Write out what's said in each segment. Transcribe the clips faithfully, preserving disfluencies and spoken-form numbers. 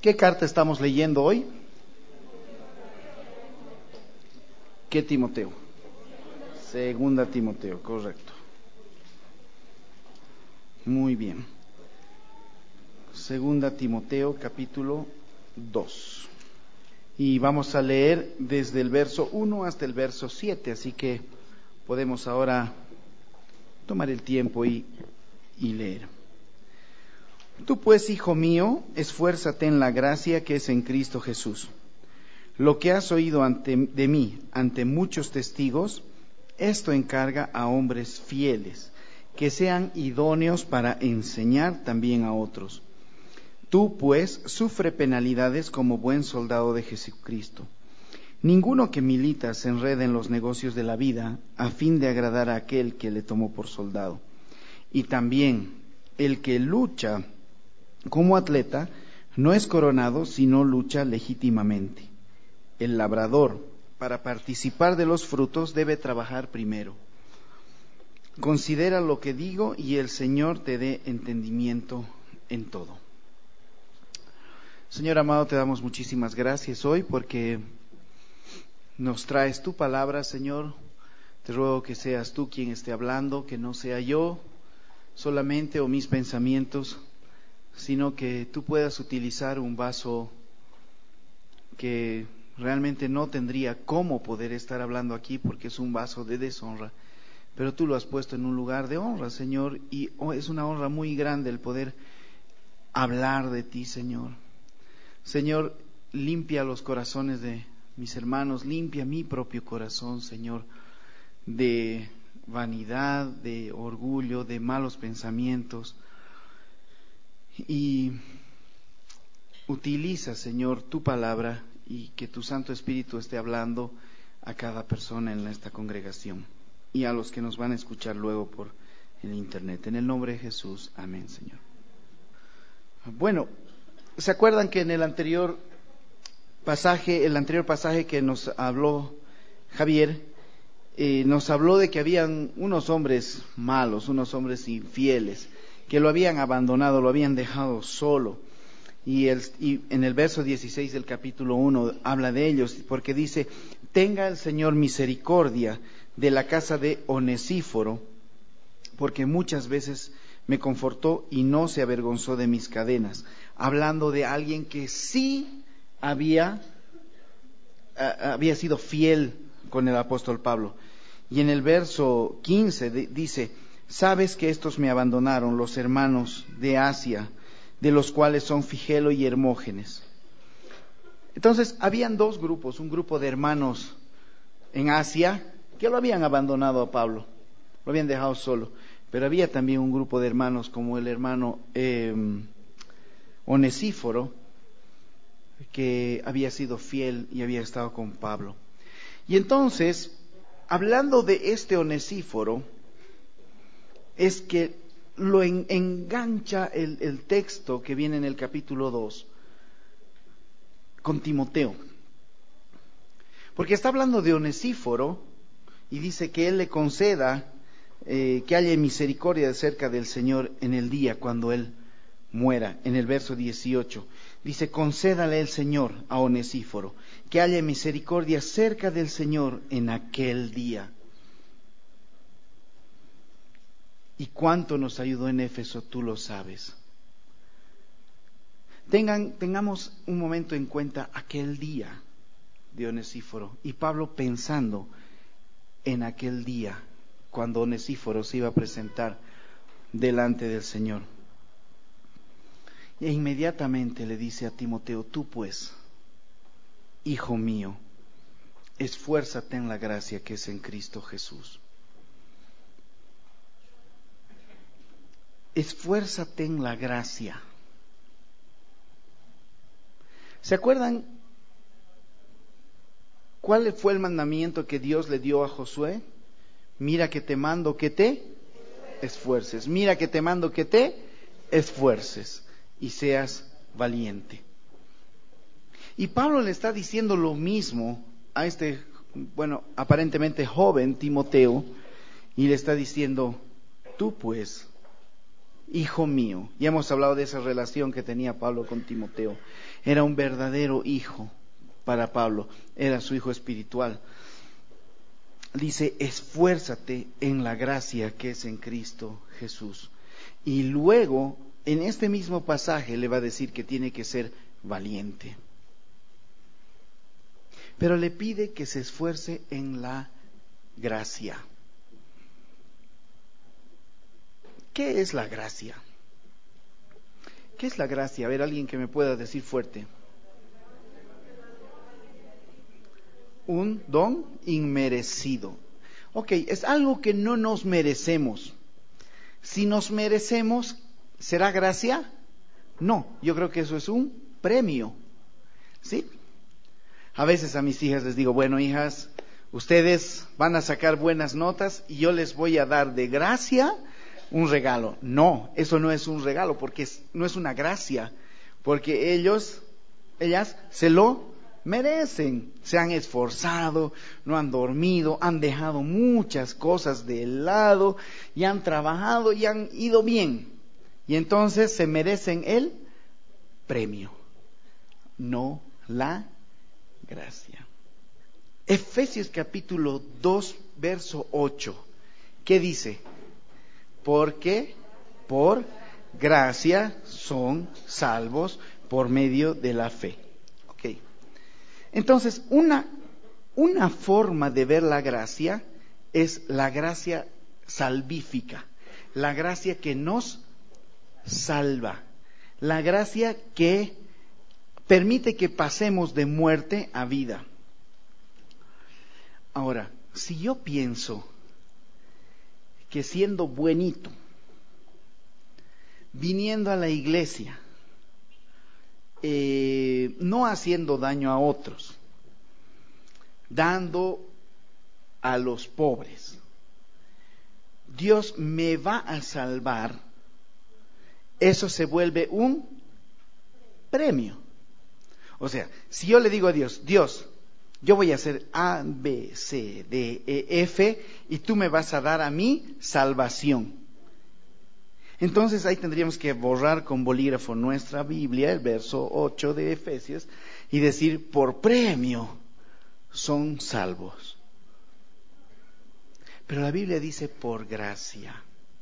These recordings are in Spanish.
¿Qué carta estamos leyendo hoy? ¿Qué Timoteo? Segunda Timoteo, correcto. Muy bien. Segunda Timoteo, capítulo dos. Y vamos a leer desde el verso uno hasta el verso siete, así que podemos ahora tomar el tiempo y, y leer. Tú pues, hijo mío, esfuérzate en la gracia que es en Cristo Jesús. Lo que has oído ante, de mí ante muchos testigos, esto encarga a hombres fieles, que sean idóneos para enseñar también a otros. Tú, pues, sufre penalidades como buen soldado de Jesucristo. Ninguno que milita se enreda en los negocios de la vida a fin de agradar a aquel que le tomó por soldado. Y también el que lucha como atleta no es coronado, sino lucha legítimamente. El labrador, para participar de los frutos, debe trabajar primero. Considera lo que digo y el Señor te dé entendimiento en todo. Señor amado, te damos muchísimas gracias hoy porque nos traes tu palabra, Señor. Te ruego que seas tú quien esté hablando, que no sea yo solamente o mis pensamientos, sino que tú puedas utilizar un vaso que realmente no tendría cómo poder estar hablando aquí porque es un vaso de deshonra, pero tú lo has puesto en un lugar de honra, Señor, y es una honra muy grande el poder hablar de ti, Señor. Señor, limpia los corazones de mis hermanos, limpia mi propio corazón, Señor, de vanidad, de orgullo, de malos pensamientos. Y utiliza, Señor, tu palabra y que tu Santo Espíritu esté hablando a cada persona en esta congregación y a los que nos van a escuchar luego por el internet. En el nombre de Jesús, amén, Señor. Bueno, ¿se acuerdan que en el anterior pasaje, el anterior pasaje que nos habló Javier, eh, nos habló de que habían unos hombres malos, unos hombres infieles, que lo habían abandonado, lo habían dejado solo? Y, el, y en el verso dieciséis del capítulo uno habla de ellos, porque dice: tenga el Señor misericordia de la casa de Onesíforo, porque muchas veces me confortó y no se avergonzó de mis cadenas. Hablando de alguien que sí había, uh, había sido fiel con el apóstol Pablo. Y en el verso quince de, dice: sabes que estos me abandonaron, los hermanos de Asia, de los cuales son Figelo y Hermógenes. Entonces, habían dos grupos, un grupo de hermanos en Asia que lo habían abandonado a Pablo, lo habían dejado solo, pero había también un grupo de hermanos como el hermano eh, Onesíforo, que había sido fiel y había estado con Pablo. Y entonces, hablando de este Onesíforo, es que lo en, engancha el, el texto que viene en el capítulo dos con Timoteo. Porque está hablando de Onesíforo y dice que él le conceda eh, que haya misericordia cerca del Señor en el día cuando él muera. En el verso dieciocho dice: concédale el Señor a Onesíforo que haya misericordia cerca del Señor en aquel día. Y cuánto nos ayudó en Éfeso, tú lo sabes. Tengan, tengamos un momento en cuenta aquel día de Onesíforo y Pablo pensando en aquel día cuando Onesíforo se iba a presentar delante del Señor. E inmediatamente le dice a Timoteo: tú pues, hijo mío, esfuérzate en la gracia que es en Cristo Jesús. Esfuérzate en la gracia. ¿Se acuerdan cuál fue el mandamiento que Dios le dio a Josué? Mira que te mando que te esfuerces. Mira que te mando que te esfuerces y seas valiente. Y Pablo le está diciendo lo mismo a este, bueno, aparentemente joven Timoteo, y le está diciendo: tú pues, hijo mío. Ya hemos hablado de esa relación que tenía Pablo con Timoteo. Era un verdadero hijo para Pablo, era su hijo espiritual. Dice, esfuérzate en la gracia que es en Cristo Jesús. Y luego, en este mismo pasaje, le va a decir que tiene que ser valiente. Pero le pide que se esfuerce en la gracia. ¿Qué es la gracia? ¿Qué es la gracia? A ver, alguien que me pueda decir fuerte. Un don inmerecido. Ok, es algo que no nos merecemos. Si nos merecemos, ¿será gracia? No, yo creo que eso es un premio. ¿Sí? A veces a mis hijas les digo, bueno, hijas, ustedes van a sacar buenas notas y yo les voy a dar de gracia un regalo. No, eso no es un regalo, porque es, no es una gracia, porque ellos, ellas se lo merecen. Se han esforzado, no han dormido, han dejado muchas cosas de lado y han trabajado y han ido bien. Y entonces se merecen el premio, no la gracia. Efesios capítulo dos, verso ocho. ¿Qué dice? Porque por gracia son salvos por medio de la fe. Ok. Entonces, una, una forma de ver la gracia es la gracia salvífica, la gracia que nos salva, la gracia que permite que pasemos de muerte a vida. Ahora, si yo pienso que siendo buenito, viniendo a la iglesia, eh, no haciendo daño a otros, dando a los pobres, Dios me va a salvar, eso se vuelve un premio. O sea, si yo le digo a Dios, Dios, yo voy a hacer A, B, C, D, E, F y tú me vas a dar a mí salvación. Entonces ahí tendríamos que borrar con bolígrafo nuestra Biblia, el verso ocho de Efesios, y decir, por premio son salvos. Pero la Biblia dice por gracia.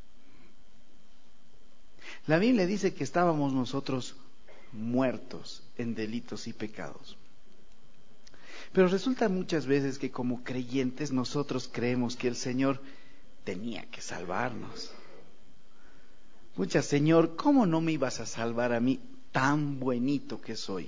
La Biblia dice que estábamos nosotros muertos en delitos y pecados. Pero resulta muchas veces que como creyentes nosotros creemos que el Señor tenía que salvarnos. Pucha, Señor, ¿cómo no me ibas a salvar a mí, tan buenito que soy?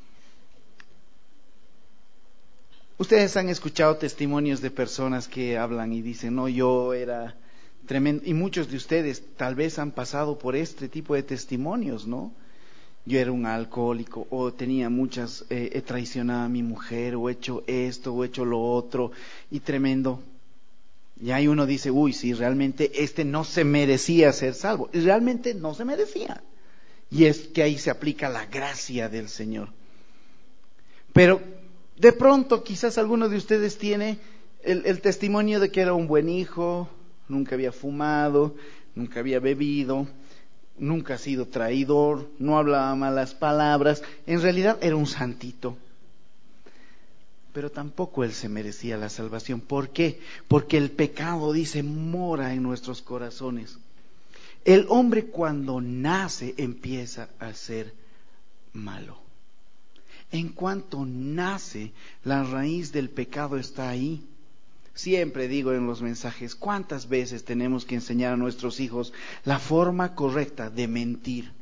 Ustedes han escuchado testimonios de personas que hablan y dicen, no, yo era tremendo, y muchos de ustedes tal vez han pasado por este tipo de testimonios, ¿no? Yo era un alcohólico, o tenía muchas, eh, he traicionado a mi mujer, o he hecho esto, o he hecho lo otro, y tremendo. Y ahí uno dice, uy, sí, realmente este no se merecía ser salvo. Y realmente no se merecía. Y es que ahí se aplica la gracia del Señor. Pero de pronto quizás alguno de ustedes tiene el, el testimonio de que era un buen hijo, nunca había fumado, nunca había bebido, nunca ha sido traidor, no hablaba malas palabras, en realidad era un santito. Pero tampoco él se merecía la salvación. ¿Por qué? Porque el pecado, dice, mora en nuestros corazones. El hombre cuando nace empieza a ser malo. En cuanto nace, la raíz del pecado está ahí. Siempre digo en los mensajes, ¿cuántas veces tenemos que enseñar a nuestros hijos la forma correcta de mentir?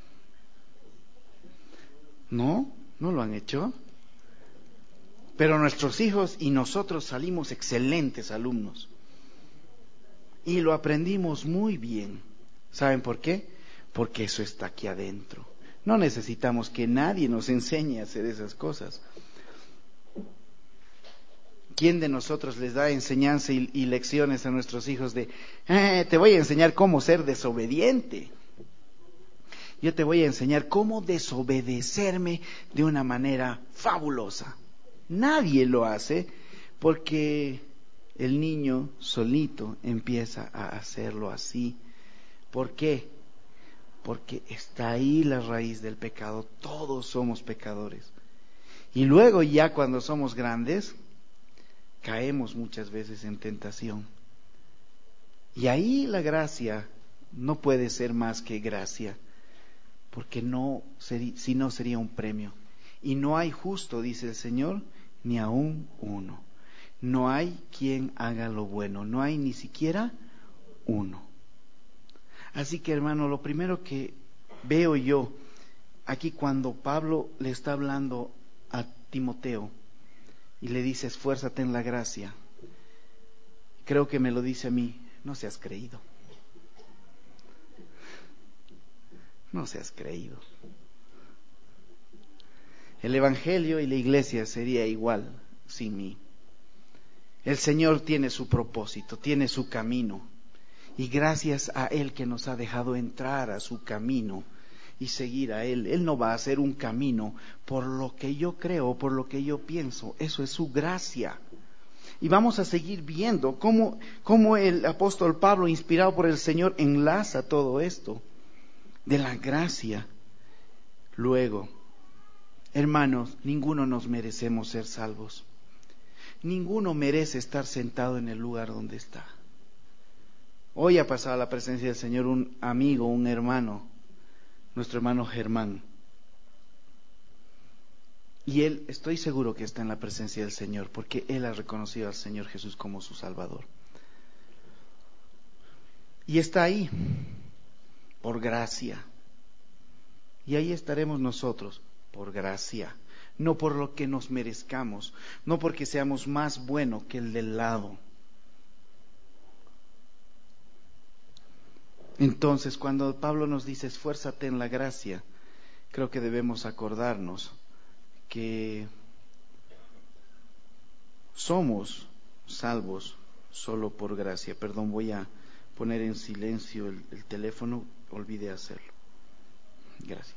¿No? ¿No lo han hecho? Pero nuestros hijos y nosotros salimos excelentes alumnos. Y lo aprendimos muy bien. ¿Saben por qué? Porque eso está aquí adentro. No necesitamos que nadie nos enseñe a hacer esas cosas. ¿Quién de nosotros les da enseñanza y, y lecciones a nuestros hijos de, eh, te voy a enseñar cómo ser desobediente? Yo te voy a enseñar cómo desobedecerme de una manera fabulosa. Nadie lo hace porque el niño solito empieza a hacerlo así. ¿Por qué? porque está ahí la raíz del pecado. Todos somos pecadores. Y luego ya cuando somos grandes, caemos muchas veces en tentación. Y ahí la gracia no puede ser más que gracia, porque no sería, si no sería un premio. Y no hay justo, dice el Señor, ni aún uno. No hay quien haga lo bueno, no hay ni siquiera uno. Así que, hermano, lo primero que veo yo aquí cuando Pablo le está hablando a Timoteo y le dice, esfuérzate en la gracia, creo que me lo dice a mí, no seas creído. No seas creído. El Evangelio y la iglesia sería igual sin mí. El Señor tiene su propósito, tiene su camino. Y gracias a Él que nos ha dejado entrar a su camino y seguir a Él. Él no va a hacer un camino por lo que yo creo, por lo que yo pienso. Eso es su gracia. Y vamos a seguir viendo cómo, cómo el apóstol Pablo, inspirado por el Señor, enlaza todo esto de la gracia. Luego, hermanos, ninguno nos merecemos ser salvos. Ninguno merece estar sentado en el lugar donde está. Hoy ha pasado a la presencia del Señor un amigo, un hermano, nuestro hermano Germán. Y él, estoy seguro que está en la presencia del Señor, porque él ha reconocido al Señor Jesús como su Salvador. Y está ahí, por gracia. Y ahí estaremos nosotros, por gracia. No por lo que nos merezcamos, no porque seamos más buenos que el del lado. Entonces, cuando Pablo nos dice, esfuérzate en la gracia, creo que debemos acordarnos que somos salvos solo por gracia. Perdón, voy a poner en silencio el, el teléfono, olvidé hacerlo. Gracias.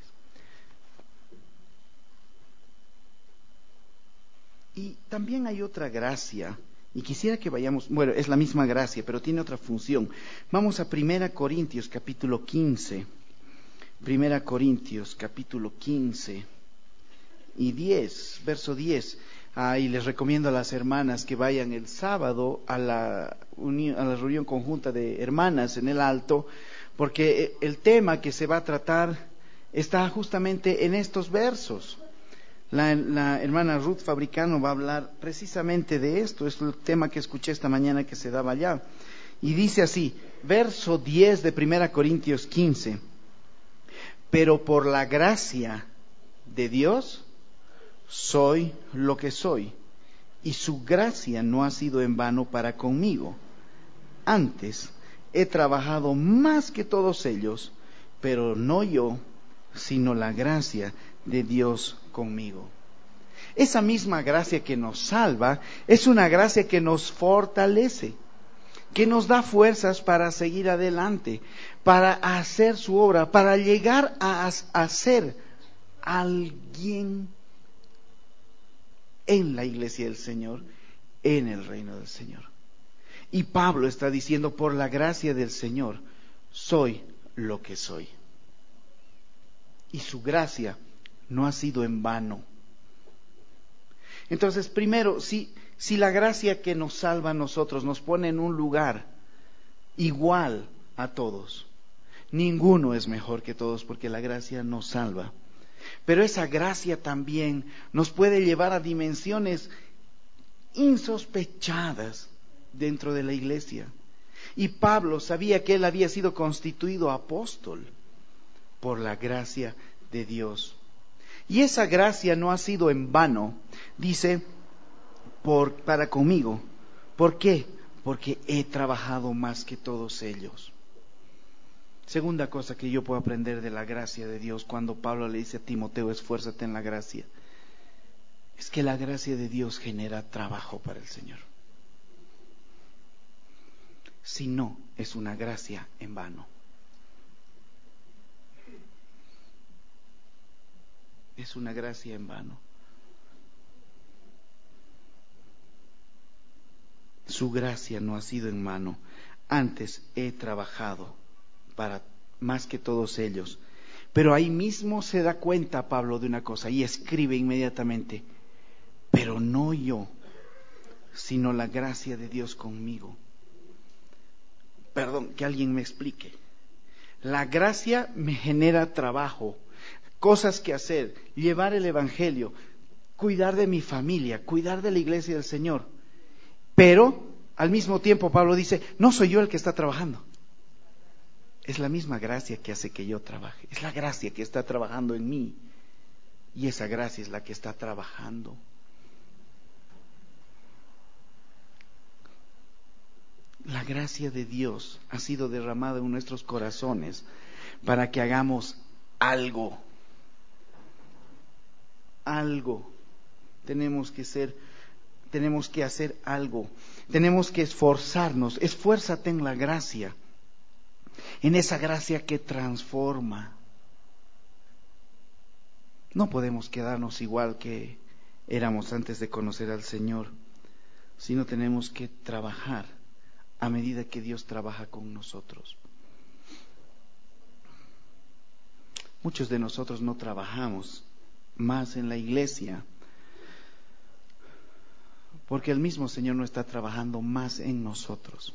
Y también hay otra gracia, y quisiera que vayamos, bueno, es la misma gracia, pero tiene otra función. Vamos a Primera Corintios, capítulo quince. Primera Corintios, capítulo quince y diez, verso diez. Ah, y les recomiendo a las hermanas que vayan el sábado a la, uni- a la reunión conjunta de hermanas en el Alto, porque el tema que se va a tratar está justamente en estos versos. La, la hermana Ruth Fabricano va a hablar precisamente de esto, es el tema que escuché esta mañana que se daba allá. Y dice así, verso diez de Primera Corintios quince, pero por la gracia de Dios soy lo que soy, y su gracia no ha sido en vano para conmigo. Antes he trabajado más que todos ellos, pero no yo, sino la gracia de Dios conmigo. Esa misma gracia que nos salva es una gracia que nos fortalece, que nos da fuerzas para seguir adelante, para hacer su obra, para llegar a, a ser alguien en la iglesia del Señor, en el reino del Señor. Y Pablo está diciendo, por la gracia del Señor, soy lo que soy. Y su gracia no ha sido en vano. Entonces, primero, si, si la gracia que nos salva a nosotros nos pone en un lugar igual a todos, ninguno es mejor que todos porque la gracia nos salva. Pero esa gracia también nos puede llevar a dimensiones insospechadas dentro de la iglesia. Y Pablo sabía que él había sido constituido apóstol por la gracia de Dios. Y esa gracia no ha sido en vano, dice, por, para conmigo. ¿Por qué? Porque he trabajado más que todos ellos. Segunda cosa que yo puedo aprender de la gracia de Dios cuando Pablo le dice a Timoteo, esfuérzate en la gracia, es que la gracia de Dios genera trabajo para el Señor. Si no, es una gracia en vano. Es una gracia en vano. Su gracia no ha sido en vano. Antes he trabajado para, más que todos ellos. Pero ahí mismo se da cuenta Pablo de una cosa y escribe inmediatamente: pero no yo, sino la gracia de Dios conmigo. Perdón, que alguien me explique. La gracia me genera trabajo, cosas que hacer, llevar el evangelio, cuidar de mi familia, cuidar de la iglesia del Señor. Pero al mismo tiempo Pablo dice: no soy yo el que está trabajando. Es la misma gracia que hace que yo trabaje. Es la gracia que está trabajando en mí. Y esa gracia es la que está trabajando. La gracia de Dios ha sido derramada en nuestros corazones para que hagamos algo. Algo. Tenemos que ser, tenemos que hacer algo. Tenemos que esforzarnos. Esfuérzate en la gracia. En esa gracia que transforma. No podemos quedarnos igual que éramos antes de conocer al Señor, sino tenemos que trabajar a medida que Dios trabaja con nosotros. Muchos de nosotros no trabajamos más en la iglesia porque el mismo Señor no está trabajando más en nosotros.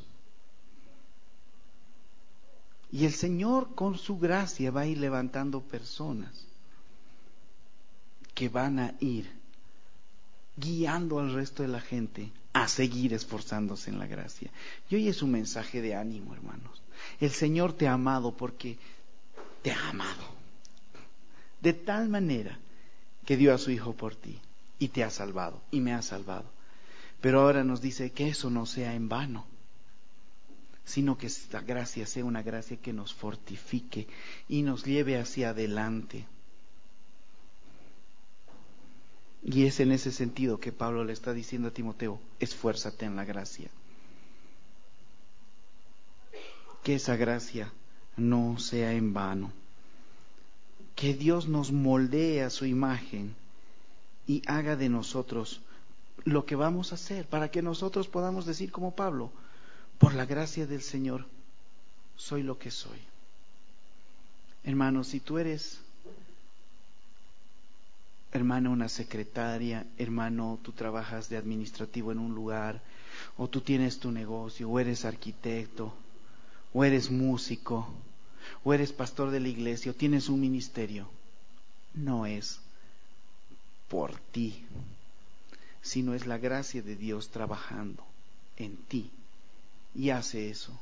Y el Señor con su gracia va a ir levantando personas que van a ir guiando al resto de la gente a seguir esforzándose en la gracia. Y hoy es un mensaje de ánimo, hermanos. El Señor te ha amado porque te ha amado. De tal manera que dio a su Hijo por ti y te ha salvado y me ha salvado. Pero ahora nos dice que eso no sea en vano, sino que esta gracia sea una gracia que nos fortifique y nos lleve hacia adelante. Y es en ese sentido que Pablo le está diciendo a Timoteo: esfuérzate en la gracia. Que esa gracia no sea en vano. Que Dios nos moldee a su imagen y haga de nosotros lo que vamos a hacer, para que nosotros podamos decir como Pablo: por la gracia del Señor soy lo que soy. Hermano, si tú eres hermano una secretaria, hermano, tú trabajas de administrativo en un lugar, o tú tienes tu negocio, o eres arquitecto, o eres músico, o eres pastor de la iglesia, o tienes un ministerio, no es por ti, sino es la gracia de Dios trabajando en ti, y hace eso.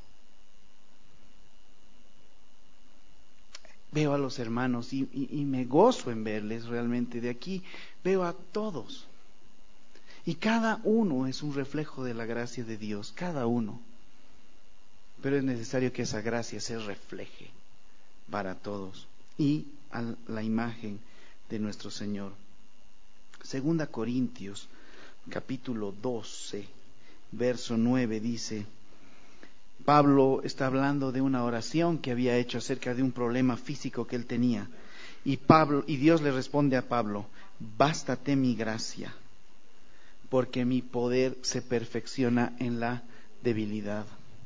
Veo a los hermanos y, y, y me gozo en verles realmente. De aquí veo a todos. Y cada uno es un reflejo de la gracia de Dios, cada uno. Pero es necesario que esa gracia se refleje para todos y a la imagen de nuestro Señor. Segunda Corintios, capítulo doce, verso nueve dice... Pablo está hablando de una oración que había hecho acerca de un problema físico que él tenía. Y Pablo, y Dios le responde a Pablo: bástate mi gracia, porque mi poder se perfecciona en la debilidad.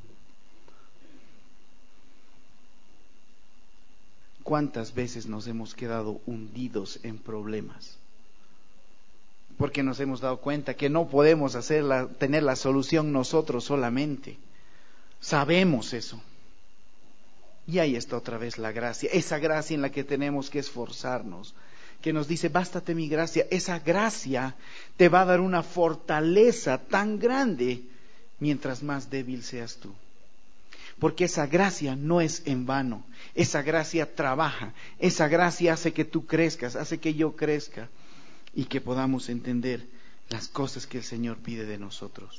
¿Cuántas veces nos hemos quedado hundidos en problemas? Porque nos hemos dado cuenta que no podemos hacer la, tener la solución nosotros solamente. Sabemos eso. Y ahí está otra vez la gracia, esa gracia en la que tenemos que esforzarnos, que nos dice: bástate mi gracia. Esa gracia te va a dar una fortaleza tan grande mientras más débil seas tú. Porque esa gracia no es en vano, esa gracia trabaja, esa gracia hace que tú crezcas, hace que yo crezca y que podamos entender las cosas que el Señor pide de nosotros.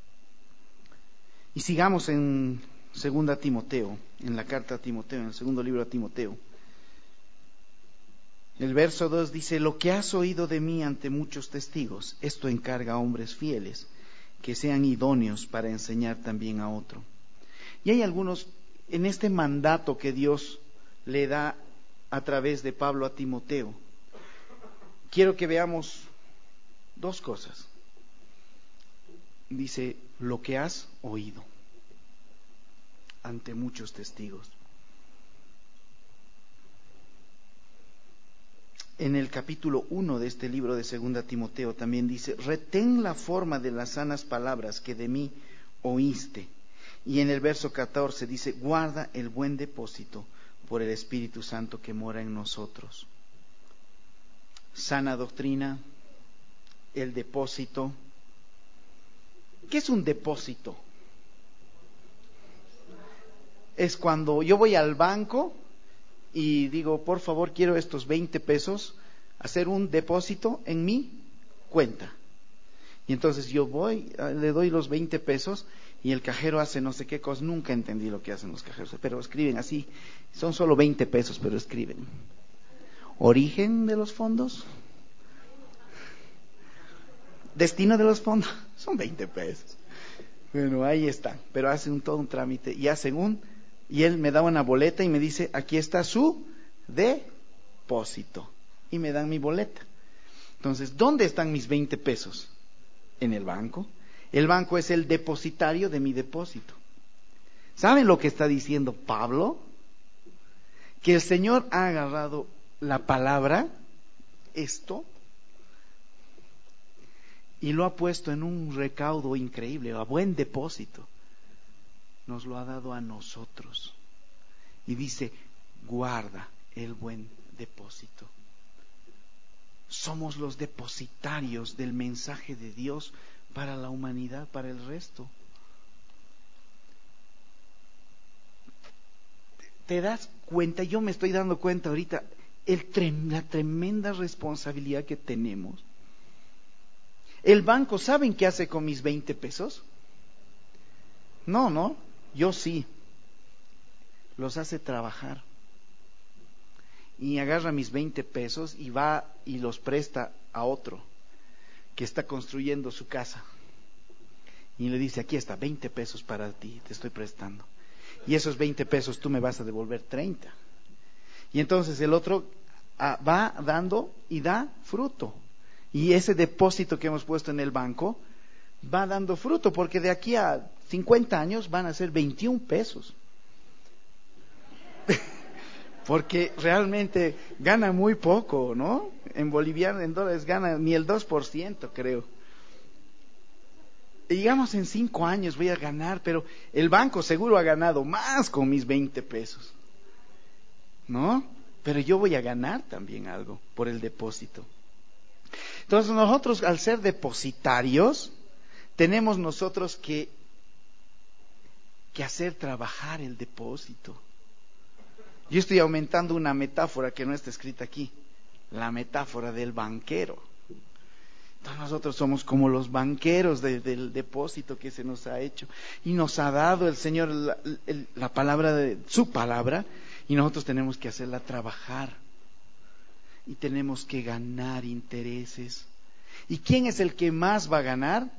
Y sigamos en segunda Timoteo, en la carta a Timoteo, en el segundo libro a Timoteo. El verso dos dice: lo que has oído de mí ante muchos testigos, esto encarga a hombres fieles, que sean idóneos para enseñar también a otro. Y hay algunos, en este mandato que Dios le da a través de Pablo a Timoteo, quiero que veamos dos cosas. Dice: lo que has oído ante muchos testigos. en el capítulo uno de este libro de Segunda Timoteo también dice: retén la forma de las sanas palabras que de mí oíste. Y en el verso catorce dice: guarda el buen depósito por el Espíritu Santo que mora en nosotros. Sana doctrina, el depósito. ¿Qué es un depósito? Es cuando yo voy al banco y digo: por favor, quiero estos veinte pesos, hacer un depósito en mi cuenta. Y entonces yo voy, le doy los veinte pesos y el cajero hace no sé qué cosa. Nunca entendí lo que hacen los cajeros, pero escriben así. Son solo veinte pesos, pero escriben: origen de los fondos, destino de los fondos. Son veinte pesos. Bueno, ahí están. Pero hacen un, todo un trámite y hacen un... Y él me da una boleta y me dice: aquí está su depósito. Y me dan mi boleta. Entonces, ¿dónde están mis veinte pesos? En el banco. El banco es el depositario de mi depósito. ¿Saben lo que está diciendo Pablo? Que el Señor ha agarrado la palabra, esto, y lo ha puesto en un recaudo increíble, a buen depósito. Nos lo ha dado a nosotros. Y dice: guarda el buen depósito. Somos los depositarios del mensaje de Dios para la humanidad, para el resto. ¿Te das cuenta? Yo me estoy dando cuenta ahorita el, la tremenda responsabilidad que tenemos. El banco, ¿saben qué hace con mis veinte pesos? No, no, yo sí. Los hace trabajar. Y agarra mis veinte pesos y va y los presta a otro que está construyendo su casa. Y le dice: aquí está, veinte pesos para ti, te estoy prestando. Y esos veinte pesos tú me vas a devolver treinta. Y entonces el otro ah, va dando y da fruto. Y ese depósito que hemos puesto en el banco va dando fruto, porque de aquí a cincuenta años van a ser veintiún pesos. Porque realmente gana muy poco, ¿no? En boliviano, en dólares, gana ni el dos por ciento, creo. Y digamos, en cinco años voy a ganar, pero el banco seguro ha ganado más con mis veinte pesos, ¿no? Pero yo voy a ganar también algo por el depósito. Entonces nosotros, al ser depositarios, tenemos nosotros que, que hacer trabajar el depósito. Yo estoy aumentando una metáfora que no está escrita aquí, la metáfora del banquero. Entonces nosotros somos como los banqueros de, del depósito que se nos ha hecho, y nos ha dado el Señor la, la, la palabra de su palabra, y nosotros tenemos que hacerla trabajar y tenemos que ganar intereses. ¿Y quién es el que más va a ganar?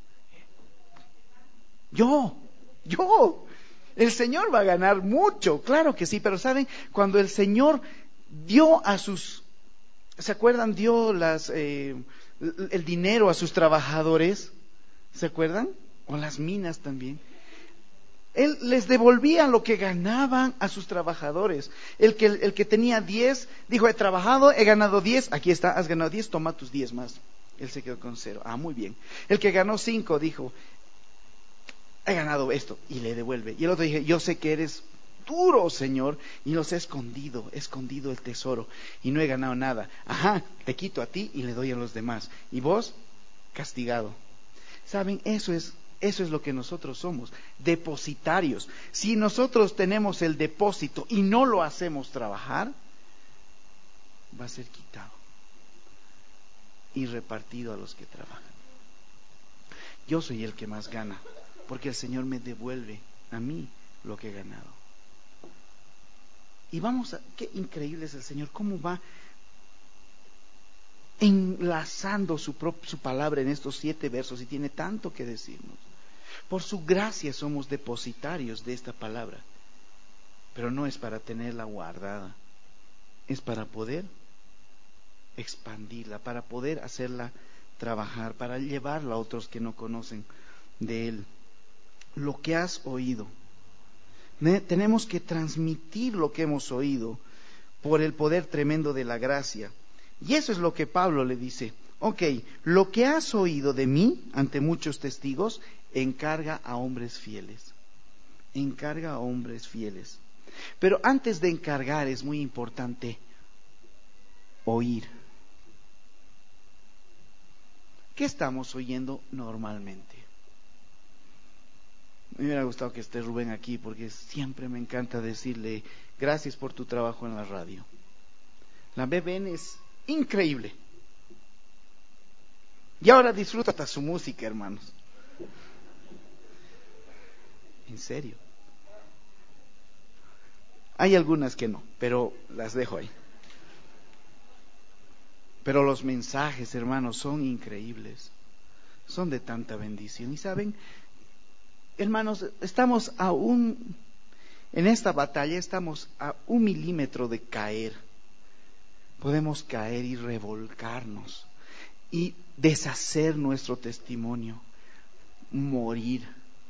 Yo, yo. El Señor va a ganar mucho, claro que sí, pero ¿saben? Cuando el Señor dio a sus, ¿se acuerdan? Dio las, eh, el dinero a sus trabajadores, ¿se acuerdan? O las minas también. Él les devolvía lo que ganaban a sus trabajadores. El que, el que tenía diez, dijo: he trabajado, he ganado diez, aquí está, has ganado diez, toma tus diez más. Él se quedó con cero. Ah, muy bien. El que ganó cinco dijo: he ganado esto, y le devuelve. Y el otro dije: yo sé que eres duro, Señor, y los he escondido, he escondido el tesoro, y no he ganado nada. Ajá, te quito a ti y le doy a los demás. Y vos, castigado. ¿Saben? Eso es, eso es lo que nosotros somos, depositarios. Si nosotros tenemos el depósito y no lo hacemos trabajar, va a ser quitado y repartido a los que trabajan. Yo soy el que más gana, porque el Señor me devuelve a mí lo que he ganado. Y vamos a, qué increíble es el Señor, cómo va enlazando su, su palabra en estos siete versos, y tiene tanto que decirnos. Por su gracia somos depositarios de esta palabra, pero no es para tenerla guardada, es para poder expandirla, para poder hacerla trabajar, para llevarla a otros que no conocen de Él. Lo que has oído, tenemos que transmitir lo que hemos oído por el poder tremendo de la gracia. Y eso es lo que Pablo le dice. Ok, lo que has oído de mí ante muchos testigos, encarga a hombres fieles. Encarga a hombres fieles. Pero antes de encargar es muy importante oír. ¿Qué estamos oyendo normalmente? Me hubiera gustado que esté Rubén aquí porque siempre me encanta decirle gracias por tu trabajo en la radio. La B B N es increíble. Y ahora disfruta hasta su música, hermanos. En serio. Hay algunas que no, pero las dejo ahí. Pero los mensajes, hermanos, son increíbles. Son de tanta bendición. Y saben, hermanos, estamos a un, en esta batalla estamos a un milímetro de caer. Podemos caer y revolcarnos y deshacer nuestro testimonio, morir.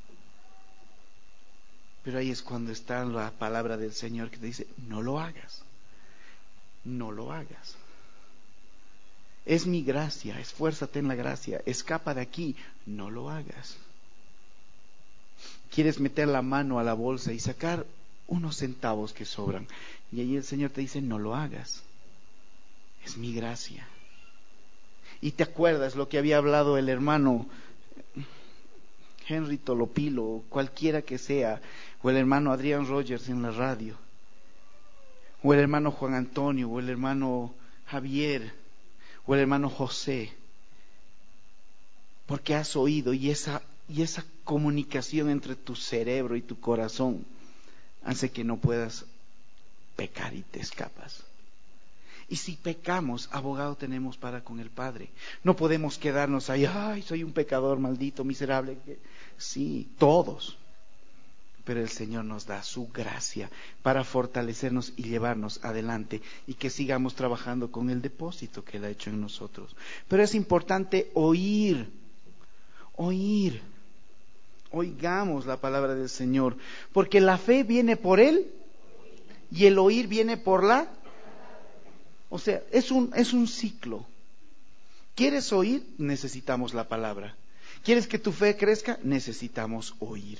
Pero ahí es cuando está la palabra del Señor que te dice, no lo hagas, no lo hagas. Es mi gracia, esfuérzate en la gracia, escapa de aquí, no lo hagas. Quieres meter la mano a la bolsa y sacar unos centavos que sobran, y ahí el Señor te dice, no lo hagas, es mi gracia. Y te acuerdas lo que había hablado el hermano Henry Tolopilo, cualquiera que sea, o el hermano Adrián Rogers en la radio, o el hermano Juan Antonio, o el hermano Javier, o el hermano José, porque has oído y esa, y esa comunicación entre tu cerebro y tu corazón hace que no puedas pecar y te escapas. Y si pecamos, abogado tenemos para con el Padre. No podemos quedarnos ahí, ay, soy un pecador maldito, miserable. Sí, todos. Pero el Señor nos da su gracia para fortalecernos y llevarnos adelante y que sigamos trabajando con el depósito que Él ha hecho en nosotros. Pero es importante oír, oír, oigamos la palabra del Señor, porque la fe viene por Él y el oír viene por la... O sea, es un, es un ciclo. ¿Quieres oír? Necesitamos la palabra. ¿Quieres que tu fe crezca? Necesitamos oír.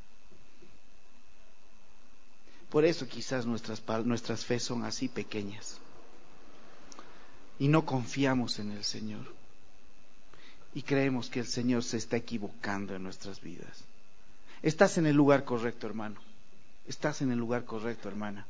Por eso quizás nuestras, nuestras fe son así pequeñas. Y no confiamos en el Señor. Y creemos que el Señor se está equivocando en nuestras vidas. Estás en el lugar correcto, hermano. Estás en el lugar correcto, hermana.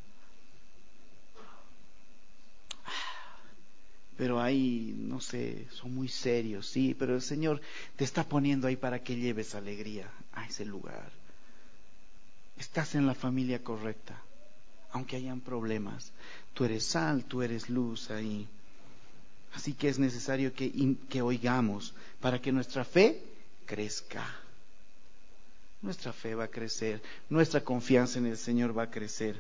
Pero ahí, no sé, son muy serios, sí, pero el Señor te está poniendo ahí para que lleves alegría a ese lugar. Estás en la familia correcta, aunque hayan problemas. Tú eres sal, tú eres luz ahí. Así que es necesario que, que oigamos para que nuestra fe crezca. Nuestra fe va a crecer, nuestra confianza en el Señor va a crecer.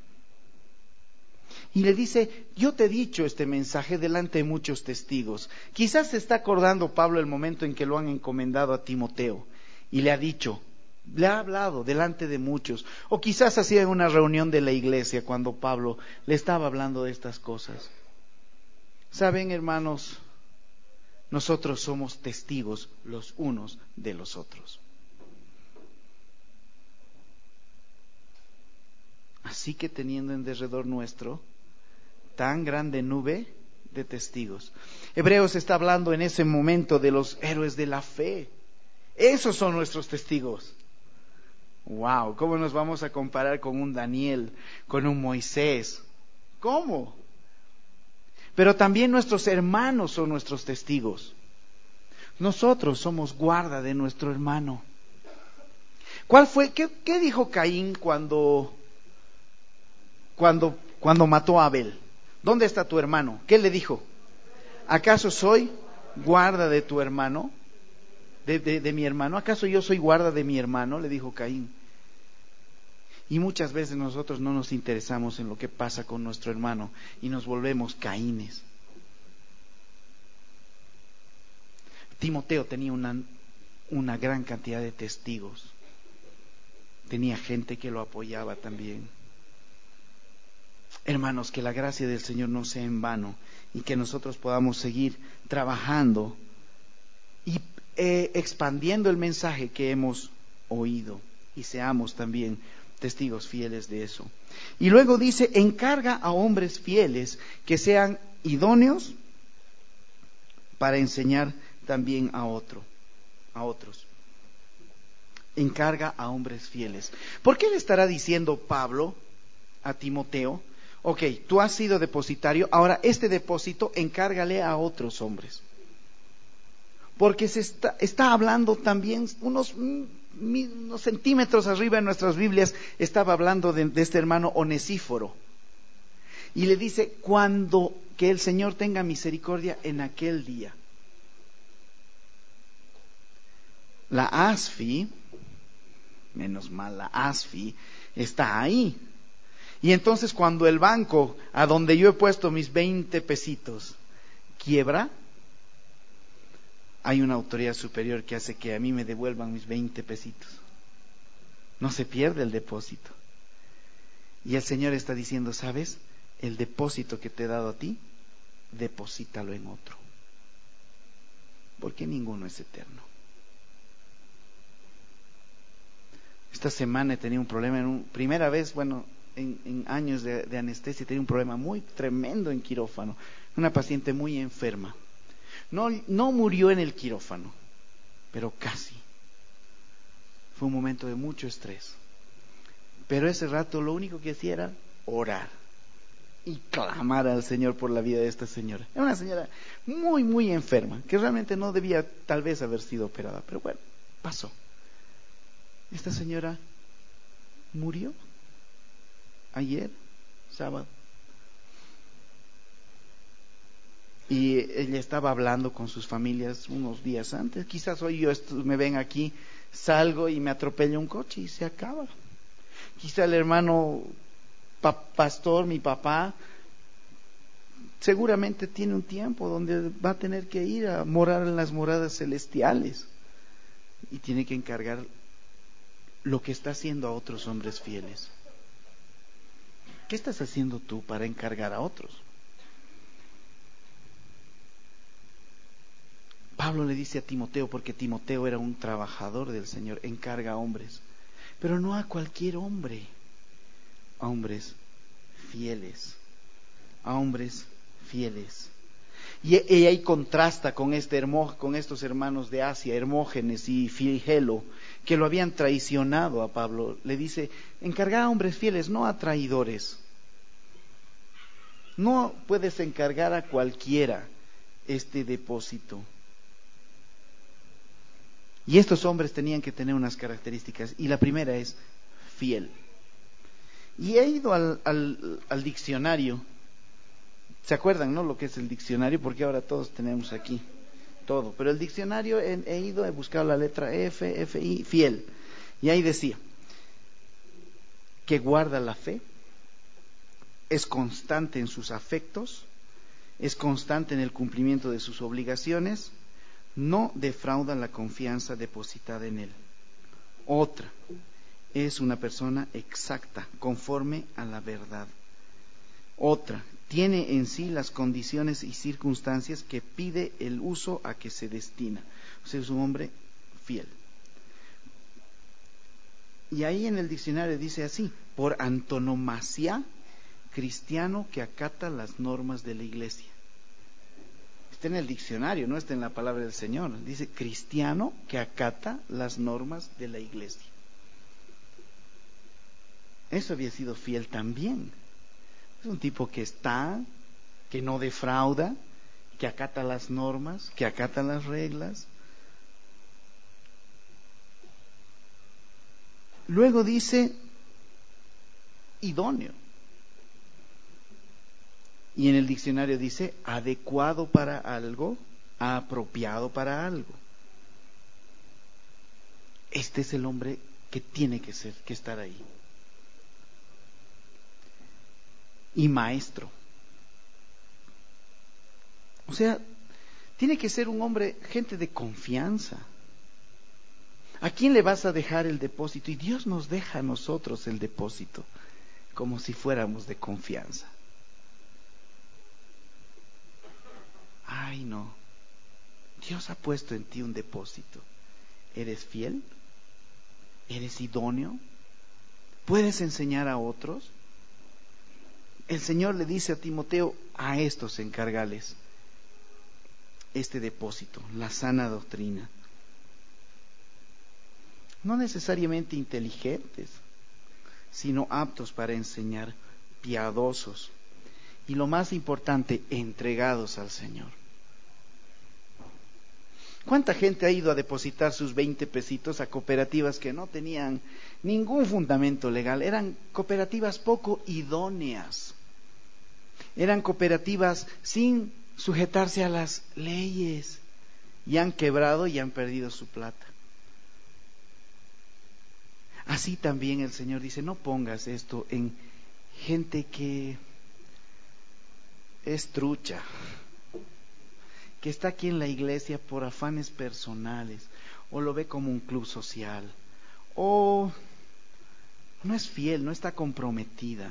Y le dice, yo te he dicho este mensaje delante de muchos testigos. Quizás se está acordando Pablo el momento en que lo han encomendado a Timoteo y le ha dicho, le ha hablado delante de muchos. O quizás hacía en una reunión de la iglesia cuando Pablo le estaba hablando de estas cosas. Saben, hermanos, nosotros somos testigos los unos de los otros. Así que teniendo en derredor nuestro tan grande nube de testigos. Hebreos está hablando en ese momento de los héroes de la fe. Esos son nuestros testigos. Wow, ¿cómo nos vamos a comparar con un Daniel, con un Moisés? ¿Cómo? Pero también nuestros hermanos son nuestros testigos. Nosotros somos guarda de nuestro hermano. ¿Cuál fue? ¿Qué, qué dijo Caín cuando, cuando, cuando mató a Abel? ¿Dónde está tu hermano? ¿Qué le dijo? ¿Acaso soy guarda de tu hermano? De, de, de mi hermano. ¿Acaso yo soy guarda de mi hermano? Le dijo Caín. Y muchas veces nosotros no nos interesamos en lo que pasa con nuestro hermano y nos volvemos Caínes. Timoteo tenía una, una gran cantidad de testigos. Tenía gente que lo apoyaba también. Hermanos, que la gracia del Señor no sea en vano y que nosotros podamos seguir trabajando y eh, expandiendo el mensaje que hemos oído y seamos también testigos fieles de eso. Y luego dice, encarga a hombres fieles que sean idóneos para enseñar también a otro, a otros. Encarga a hombres fieles. ¿Por qué le estará diciendo Pablo a Timoteo? Ok, tú has sido depositario, ahora este depósito encárgale a otros hombres. Porque se está, está hablando también unos, unos centímetros arriba en nuestras Biblias, estaba hablando de, de este hermano Onesíforo. Y le dice, cuando que el Señor tenga misericordia en aquel día. La ASFI, menos mal la ASFI, está ahí. Y entonces cuando el banco a donde yo he puesto mis veinte pesitos quiebra, hay una autoridad superior que hace que a mí me devuelvan mis veinte pesitos. No se pierde el depósito. Y el Señor está diciendo, ¿sabes? El depósito que te he dado a ti, deposítalo en otro. Porque ninguno es eterno. Esta semana he tenido un problema, en un, primera vez, bueno, en, en años de, de anestesia, he tenido un problema muy tremendo en quirófano. Una paciente muy enferma. No, no murió en el quirófano, pero casi. Fue un momento de mucho estrés. Pero ese rato lo único que hacía era orar y clamar al Señor por la vida de esta señora. Era una señora muy, muy enferma, que realmente no debía tal vez haber sido operada, pero bueno, pasó. Esta señora murió ayer, sábado. Y ella estaba hablando con sus familias unos días antes. Quizás hoy yo esto, me ven aquí, salgo y me atropella un coche y se acaba. Quizá el hermano pa- pastor, mi papá, seguramente tiene un tiempo donde va a tener que ir a morar en las moradas celestiales y tiene que encargar lo que está haciendo a otros hombres fieles. ¿Qué estás haciendo tú para encargar a otros? Pablo le dice a Timoteo, porque Timoteo era un trabajador del Señor, encarga a hombres, pero no a cualquier hombre, a hombres fieles, a hombres fieles. Y, y ahí contrasta con, este hermo, con estos hermanos de Asia, Hermógenes y Filgelo, que lo habían traicionado a Pablo. Le dice, encarga a hombres fieles, no a traidores. No puedes encargar a cualquiera este depósito. Y estos hombres tenían que tener unas características, y la primera es fiel. Y he ido al, al, al diccionario. ¿Se acuerdan, no? Lo que es el diccionario, porque ahora todos tenemos aquí todo. Pero el diccionario he, he ido, he buscado la letra F, F, I, fiel. Y ahí decía que guarda la fe, es constante en sus afectos, es constante en el cumplimiento de sus obligaciones, no defrauda la confianza depositada en él. Otra, es una persona exacta, conforme a la verdad. Otra, tiene en sí las condiciones y circunstancias que pide el uso a que se destina. O sea, es un hombre fiel. Y ahí en el diccionario dice así, por antonomasia, cristiano que acata las normas de la iglesia. Está en el diccionario, no está en la palabra del Señor. Dice cristiano que acata las normas de la iglesia. Eso había sido fiel también. Es un tipo que está, que no defrauda, que acata las normas, que acata las reglas. Luego dice idóneo. Y en el diccionario dice adecuado para algo, apropiado para algo. Este es el hombre que tiene que ser, que estar ahí. Y maestro. O sea, tiene que ser un hombre, gente de confianza. ¿A quién le vas a dejar el depósito? Y Dios nos deja a nosotros el depósito, como si fuéramos de confianza. ay no, Dios ha puesto en ti un depósito. ¿Eres fiel? ¿Eres idóneo? ¿Puedes enseñar a otros? El Señor le dice a Timoteo, a estos encárgales este depósito, la sana doctrina. No necesariamente inteligentes, sino aptos para enseñar, piadosos y lo más importante, entregados al Señor. ¿Cuánta gente ha ido a depositar sus veinte pesitos a cooperativas que no tenían ningún fundamento legal? Eran cooperativas poco idóneas. Eran cooperativas sin sujetarse a las leyes. Y han quebrado y han perdido su plata. Así también el Señor dice, no pongas esto en gente que es trucha, que está aquí en la iglesia por afanes personales, o lo ve como un club social, o no es fiel, no está comprometida.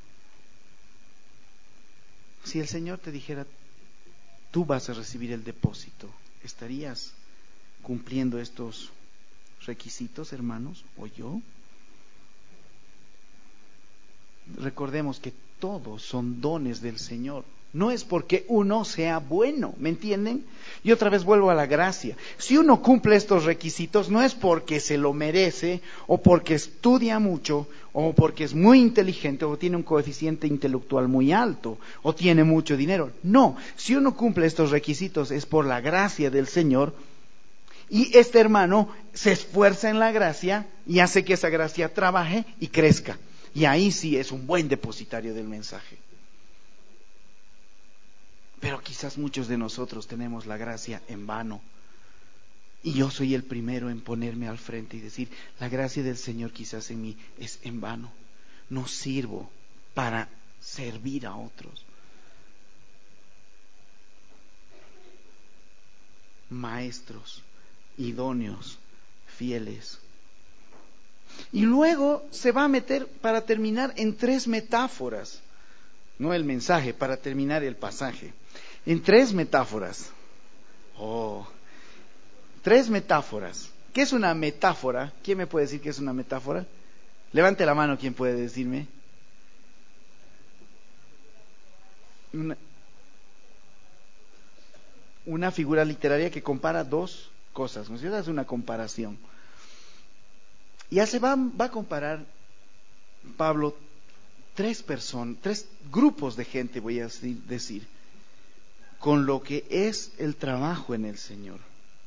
Si el Señor te dijera, tú vas a recibir el depósito, ¿estarías cumpliendo estos requisitos, hermanos, o yo? Recordemos que todos son dones del Señor. No es porque uno sea bueno, ¿me entienden? Y otra vez vuelvo a la gracia. Si uno cumple estos requisitos, no es porque se lo merece, o porque estudia mucho, o porque es muy inteligente, o tiene un coeficiente intelectual muy alto, o tiene mucho dinero. No, si uno cumple estos requisitos es por la gracia del Señor, y este hermano se esfuerza en la gracia y hace que esa gracia trabaje y crezca. Y ahí sí es un buen depositario del mensaje. Pero quizás muchos de nosotros tenemos la gracia en vano. Y yo soy el primero en ponerme al frente y decir, la gracia del Señor quizás en mí es en vano. No sirvo para servir a otros. Maestros, idóneos, fieles. Y luego se va a meter, para terminar, en tres metáforas. No el mensaje, para terminar el pasaje. En tres metáforas. Oh, tres metáforas. ¿Qué es una metáfora? ¿Quién me puede decir qué es una metáfora? Levante la mano, ¿quién puede decirme? Una, una figura literaria que compara dos cosas, ¿no es cierto? Es una comparación. Ya se va, va a comparar Pablo tres personas, tres grupos de gente, voy a decir, con lo que es el trabajo en el Señor.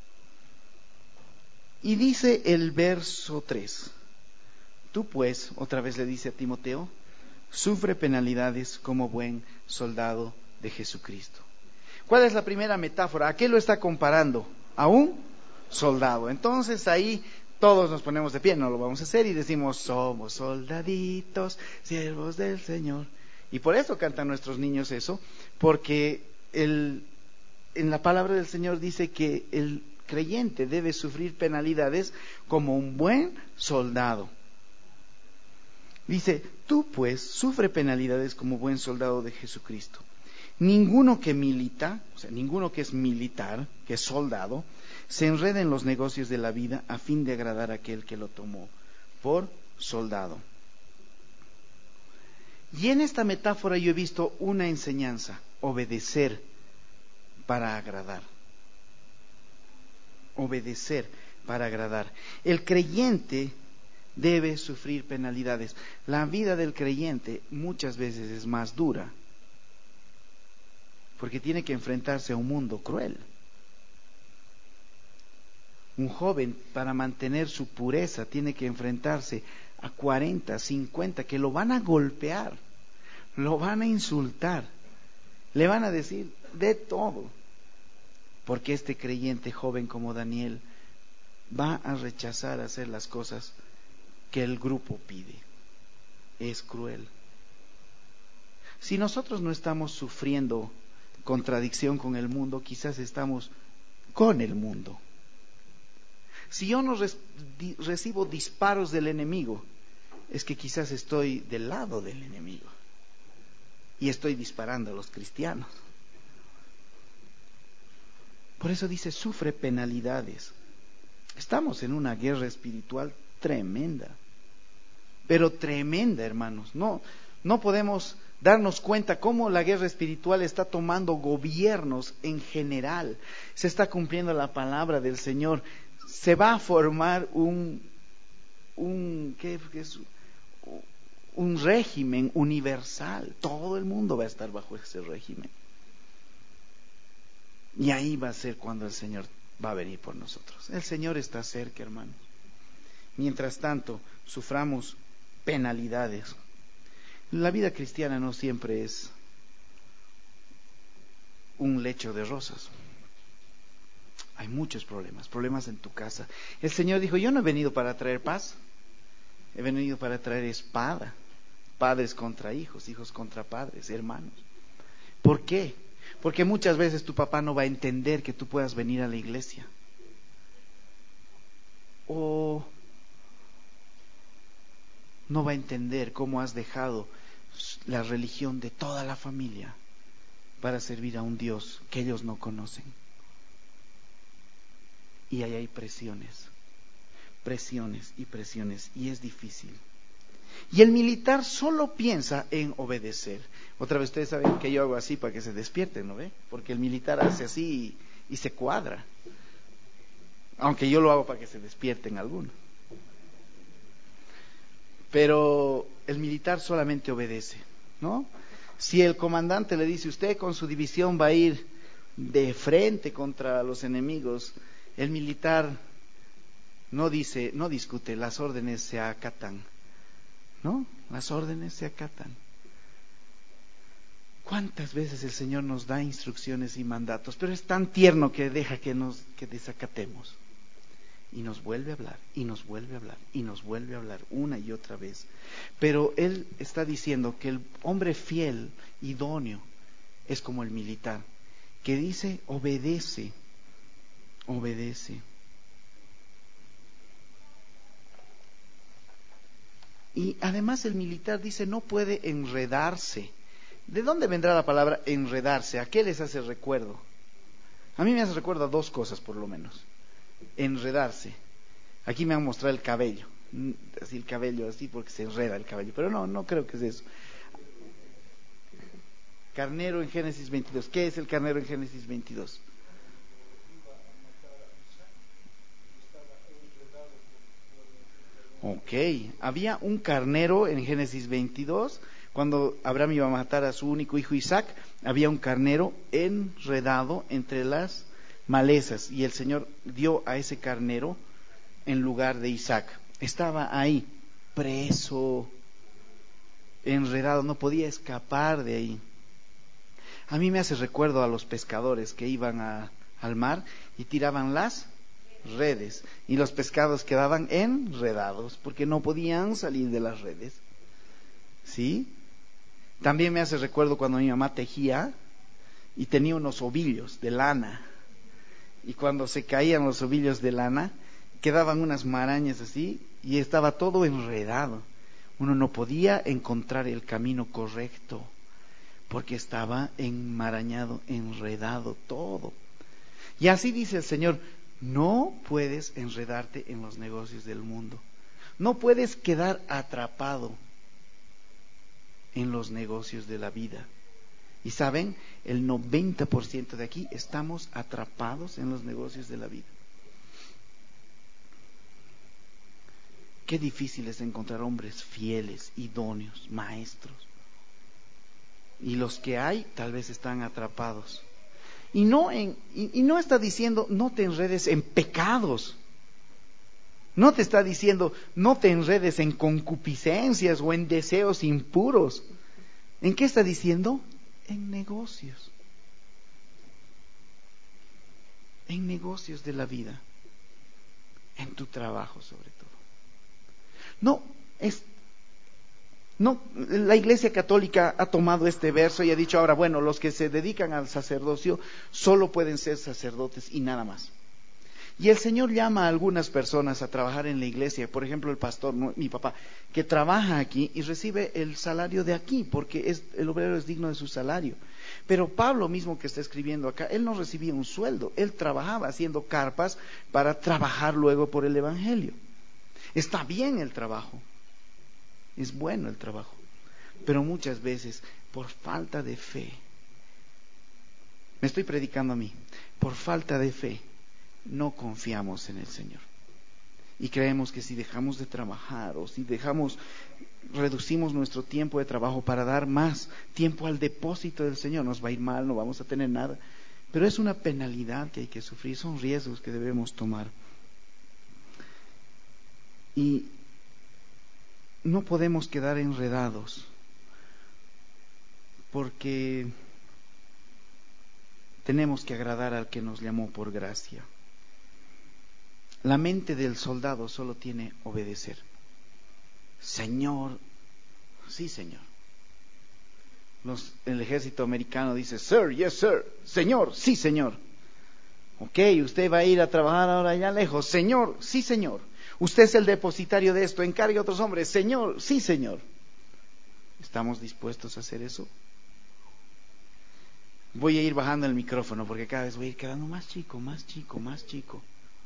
Y dice el verso tres, tú pues, otra vez le dice a Timoteo, sufre penalidades como buen soldado de Jesucristo. ¿Cuál es la primera metáfora? ¿A qué lo está comparando? A un soldado. Entonces ahí todos nos ponemos de pie, no lo vamos a hacer, y decimos, somos soldaditos, siervos del Señor. Y por eso cantan nuestros niños eso, porque el, en la palabra del Señor dice que el creyente debe sufrir penalidades como un buen soldado. Dice, tú pues sufre penalidades como buen soldado de Jesucristo. Ninguno que milita, o sea, ninguno que es militar, que es soldado, se enreda en los negocios de la vida a fin de agradar a aquel que lo tomó por soldado. Y en esta metáfora yo he visto una enseñanza, obedecer para agradar. Obedecer para agradar. El creyente debe sufrir penalidades. La vida del creyente muchas veces es más dura, porque tiene que enfrentarse a un mundo cruel. Un joven, para mantener su pureza, tiene que enfrentarse a cuarenta, cincuenta que lo van a golpear, lo van a insultar, le van a decir de todo, porque este creyente joven como Daniel va a rechazar hacer las cosas que el grupo pide. Es cruel. Si nosotros no estamos sufriendo contradicción con el mundo, quizás estamos con el mundo. Si yo no re- di- recibo disparos del enemigo, es que quizás estoy del lado del enemigo y estoy disparando a los cristianos. Por eso dice, sufre penalidades. Estamos en una guerra espiritual tremenda, pero tremenda, hermanos. No, no podemos darnos cuenta cómo la guerra espiritual está tomando gobiernos en general. Se está cumpliendo la palabra del Señor. Se va a formar un, un, ¿qué es? un régimen universal. Todo el mundo va a estar bajo ese régimen. Y ahí va a ser cuando el Señor va a venir por nosotros. El Señor está cerca, hermanos. Mientras tanto, suframos penalidades. La vida cristiana no siempre es un lecho de rosas. Hay muchos problemas, problemas en tu casa. El Señor dijo, yo no he venido para traer paz, he venido para traer espada. Padres contra hijos, hijos contra padres, hermanos. ¿Por qué? Porque muchas veces tu papá no va a entender que tú puedas venir a la iglesia. O no va a entender cómo has dejado la religión de toda la familia para servir a un Dios que ellos no conocen. Y ahí hay presiones, presiones y presiones, y es difícil. Y el militar solo piensa en obedecer. Otra vez, ustedes saben que yo hago así para que se despierten, ¿no ve? Porque el militar hace así y, y se cuadra. Aunque yo lo hago para que se despierten algunos. Pero el militar solamente obedece, ¿no? Si el comandante le dice, usted con su división va a ir de frente contra los enemigos, el militar no dice, no discute, las órdenes se acatan. ¿No? Las órdenes se acatan. ¿Cuántas veces el Señor nos da instrucciones y mandatos? Pero es tan tierno que deja que nos que desacatemos. Y nos vuelve a hablar, y nos vuelve a hablar, y nos vuelve a hablar una y otra vez. Pero Él está diciendo que el hombre fiel, idóneo, es como el militar, que dice, obedece, obedece. Y además el militar dice, no puede enredarse. ¿De dónde vendrá la palabra enredarse? ¿A qué les hace recuerdo? A mí me hace recuerdo a dos cosas por lo menos. Enredarse. Aquí me han mostrado el cabello. Así el cabello, así porque se enreda el cabello. Pero no, no creo que es eso. Carnero en Génesis veintidós. ¿Qué es el carnero en Génesis veintidós? Ok, había un carnero en Génesis veintidós, cuando Abraham iba a matar a su único hijo Isaac, había un carnero enredado entre las malezas y el Señor dio a ese carnero en lugar de Isaac. Estaba ahí, preso, enredado, no podía escapar de ahí. A mí me hace recuerdo a los pescadores que iban a, al mar y tiraban las redes y los pescados quedaban enredados porque no podían salir de las redes. ¿Sí? También me hace recuerdo cuando mi mamá tejía y tenía unos ovillos de lana y cuando se caían los ovillos de lana quedaban unas marañas así y estaba todo enredado. Uno no podía encontrar el camino correcto porque estaba enmarañado, enredado todo. Y así dice el Señor, no puedes enredarte en los negocios del mundo. No puedes quedar atrapado en los negocios de la vida. Y saben, el noventa por ciento de aquí estamos atrapados en los negocios de la vida. Qué difícil es encontrar hombres fieles, idóneos, maestros. Y los que hay tal vez están atrapados. Y no, en, y, y no está diciendo no te enredes en pecados. No te está diciendo no te enredes en concupiscencias o en deseos impuros. ¿En qué está diciendo? En negocios. En negocios de la vida. En tu trabajo sobre todo. No, es No, la Iglesia Católica ha tomado este verso y ha dicho ahora, bueno, los que se dedican al sacerdocio solo pueden ser sacerdotes y nada más. Y el Señor llama a algunas personas a trabajar en la iglesia, por ejemplo el pastor, mi papá, que trabaja aquí y recibe el salario de aquí, porque es, el obrero es digno de su salario. Pero Pablo mismo que está escribiendo acá, él no recibía un sueldo, él trabajaba haciendo carpas para trabajar luego por el Evangelio. Está bien el trabajo, es bueno el trabajo, pero muchas veces por falta de fe, me estoy predicando a mí, por falta de fe, no confiamos en el Señor. Y creemos que si dejamos de trabajar o si dejamos, reducimos nuestro tiempo de trabajo para dar más tiempo al depósito del Señor, nos va a ir mal, no vamos a tener nada. Pero es una penalidad que hay que sufrir, son riesgos que debemos tomar. Y no podemos quedar enredados porque tenemos que agradar al que nos llamó por gracia. La mente del soldado solo tiene obedecer. Señor, sí señor. Los, el ejército americano dice, sir, yes sir, señor, sí señor. Ok, usted va a ir a trabajar ahora allá lejos, señor, sí señor. Usted es el depositario de esto, encargue a otros hombres, señor, sí señor. ¿Estamos dispuestos a hacer eso? Voy a ir bajando el micrófono porque cada vez voy a ir quedando más chico, más chico, más chico.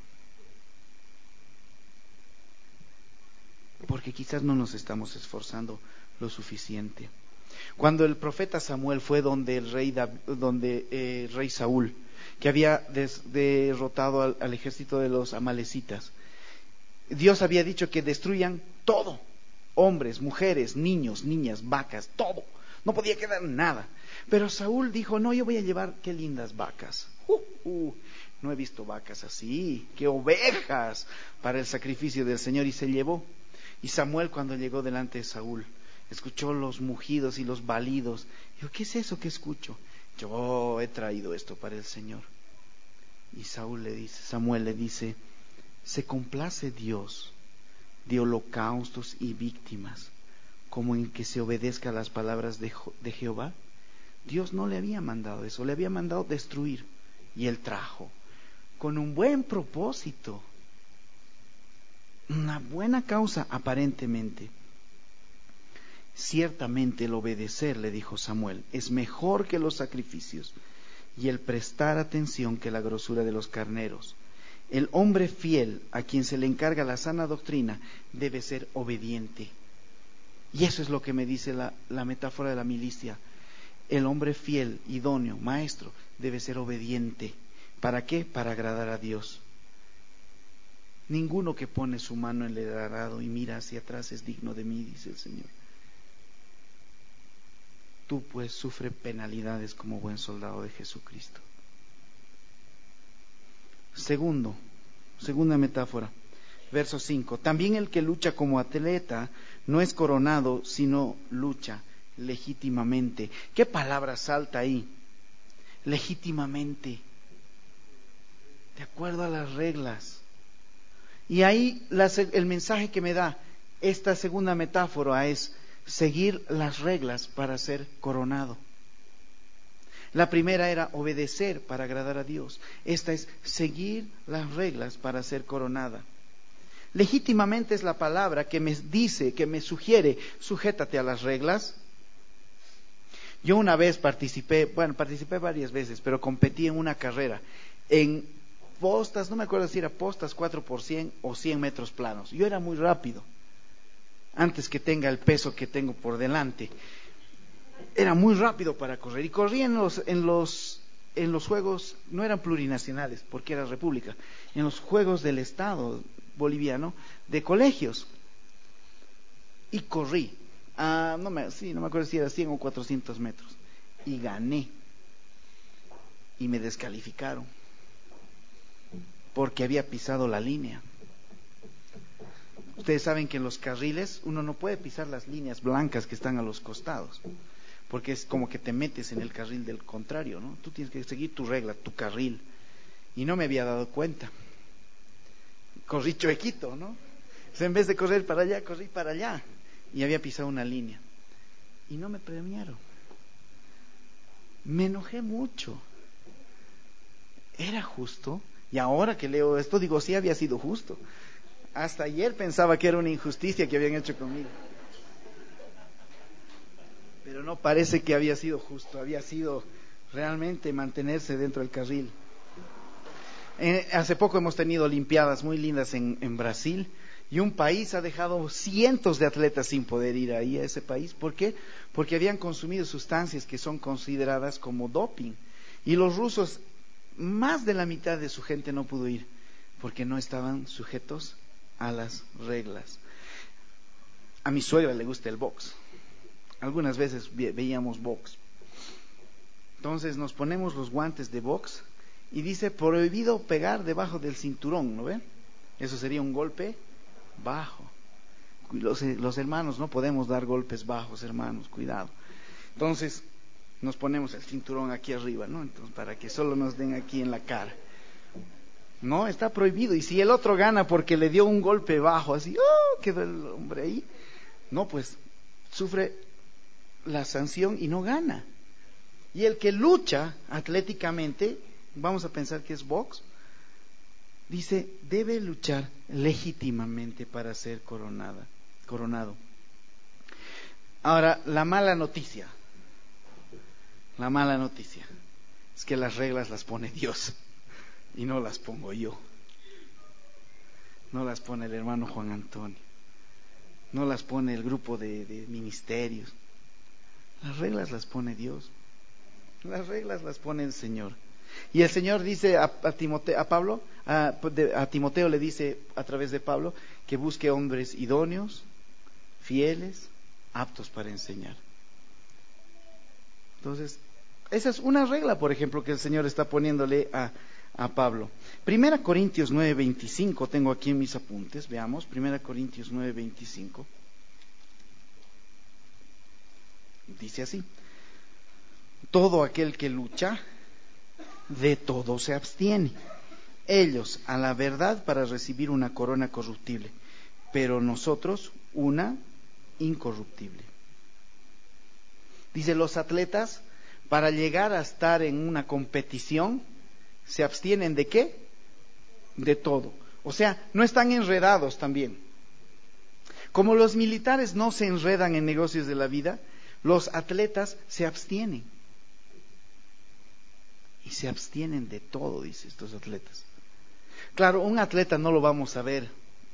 Porque quizás no nos estamos esforzando lo suficiente. Cuando el profeta Samuel fue donde el rey, David, donde eh, rey Saúl, que había des, derrotado al, al ejército de los amalecitas, Dios había dicho que destruyan todo, hombres, mujeres, niños, niñas, vacas, todo, no podía quedar nada. Pero Saúl dijo, no, yo voy a llevar, qué lindas vacas, uh, uh, no he visto vacas así, qué ovejas para el sacrificio del Señor, y se llevó. Y Samuel, cuando llegó delante de Saúl, escuchó los mugidos y los balidos. Dijo, ¿qué es eso que escucho? Yo he traído esto para el Señor. Y Saúl le dice, Samuel le dice, ¿se complace Dios de holocaustos y víctimas como en que se obedezca a las palabras de, de Jehová? Dios no le había mandado eso, le había mandado destruir. Y él trajo, con un buen propósito, una buena causa aparentemente. Ciertamente el obedecer, le dijo Samuel, es mejor que los sacrificios, y el prestar atención que la grosura de los carneros. El hombre fiel, a quien se le encarga la sana doctrina, debe ser obediente. Y eso es lo que me dice la, la metáfora de la milicia. El hombre fiel, idóneo, maestro, debe ser obediente. ¿Para qué? Para agradar a Dios. Ninguno que pone su mano en el arado y mira hacia atrás es digno de mí, dice el Señor. Tú pues sufre penalidades como buen soldado de Jesucristo. Segundo, segunda metáfora, verso cinco. También el que lucha como atleta no es coronado, sino lucha legítimamente. ¿Qué palabra salta ahí? Legítimamente, de acuerdo a las reglas. Y ahí la, el mensaje que me da esta segunda metáfora es seguir las reglas para ser coronado. La primera era obedecer para agradar a Dios. Esta es seguir las reglas para ser coronada. Legítimamente es la palabra que me dice, que me sugiere, sujétate a las reglas. Yo una vez participé, bueno, participé varias veces, pero competí en una carrera en postas, no me acuerdo si era postas cuatro por cien o cien metros planos. Yo era muy rápido, antes que tenga el peso que tengo por delante. Era muy rápido para correr y corría en los, en los, en los juegos, no eran plurinacionales porque era república, en los juegos del Estado boliviano de colegios. Y corrí, a, no, me, sí, no me acuerdo si era cien o cuatrocientos metros, y gané. Y me descalificaron porque había pisado la línea. Ustedes saben que en los carriles uno no puede pisar las líneas blancas que están a los costados, porque es como que te metes en el carril del contrario, ¿no? Tú tienes que seguir tu regla, tu carril. Y no me había dado cuenta. Corrí chuequito, ¿no? O sea, en vez de correr para allá, corrí para allá. Y había pisado una línea. Y no me premiaron. Me enojé mucho. ¿Era justo? Y ahora que leo esto, digo, sí había sido justo. Hasta ayer pensaba que era una injusticia que habían hecho conmigo. Pero no parece que había sido justo, había sido realmente mantenerse dentro del carril. Eh, hace poco hemos tenido olimpiadas muy lindas en, en Brasil, y un país ha dejado cientos de atletas sin poder ir ahí a ese país. ¿Por qué? Porque habían consumido sustancias que son consideradas como doping. Y los rusos, más de la mitad de su gente no pudo ir, porque no estaban sujetos a las reglas. A mi suegra le gusta el box. Algunas veces ve- veíamos box. Entonces nos ponemos los guantes de box y dice prohibido pegar debajo del cinturón, ¿no ven? Eso sería un golpe bajo. Los, los hermanos no podemos dar golpes bajos, hermanos, cuidado. Entonces nos ponemos el cinturón aquí arriba, ¿no? Entonces, para que solo nos den aquí en la cara. No, está prohibido. Y si el otro gana porque le dio un golpe bajo, así, ¡oh! Quedó el hombre ahí. No, pues sufre la sanción y no gana. Y el que lucha atléticamente, vamos a pensar que es box, dice, debe luchar legítimamente para ser coronada, coronado. Ahora, la mala noticia, la mala noticia es que las reglas las pone Dios y no las pongo yo. No las pone el hermano Juan Antonio, no las pone el grupo de, de ministerios. Las reglas las pone Dios, las reglas las pone el Señor. Y el Señor dice a, a, Timoteo, a Pablo, a, a Timoteo le dice a través de Pablo que busque hombres idóneos, fieles, aptos para enseñar. Entonces, esa es una regla, por ejemplo, que el Señor está poniéndole a, a Pablo. Primera Corintios nueve veinticinco, tengo aquí en mis apuntes, veamos, Primera Corintios nueve veinticinco. Dice así: todo aquel que lucha, de todo se abstiene. Ellos a la verdad para recibir una corona corruptible, pero nosotros una incorruptible. Dice, los atletas para llegar a estar en una competición se abstienen de ¿qué? De todo. O sea, no están enredados también. Como los militares no se enredan en negocios de la vida, los atletas se abstienen. Y se abstienen de todo, dice estos atletas. Claro, un atleta no lo vamos a ver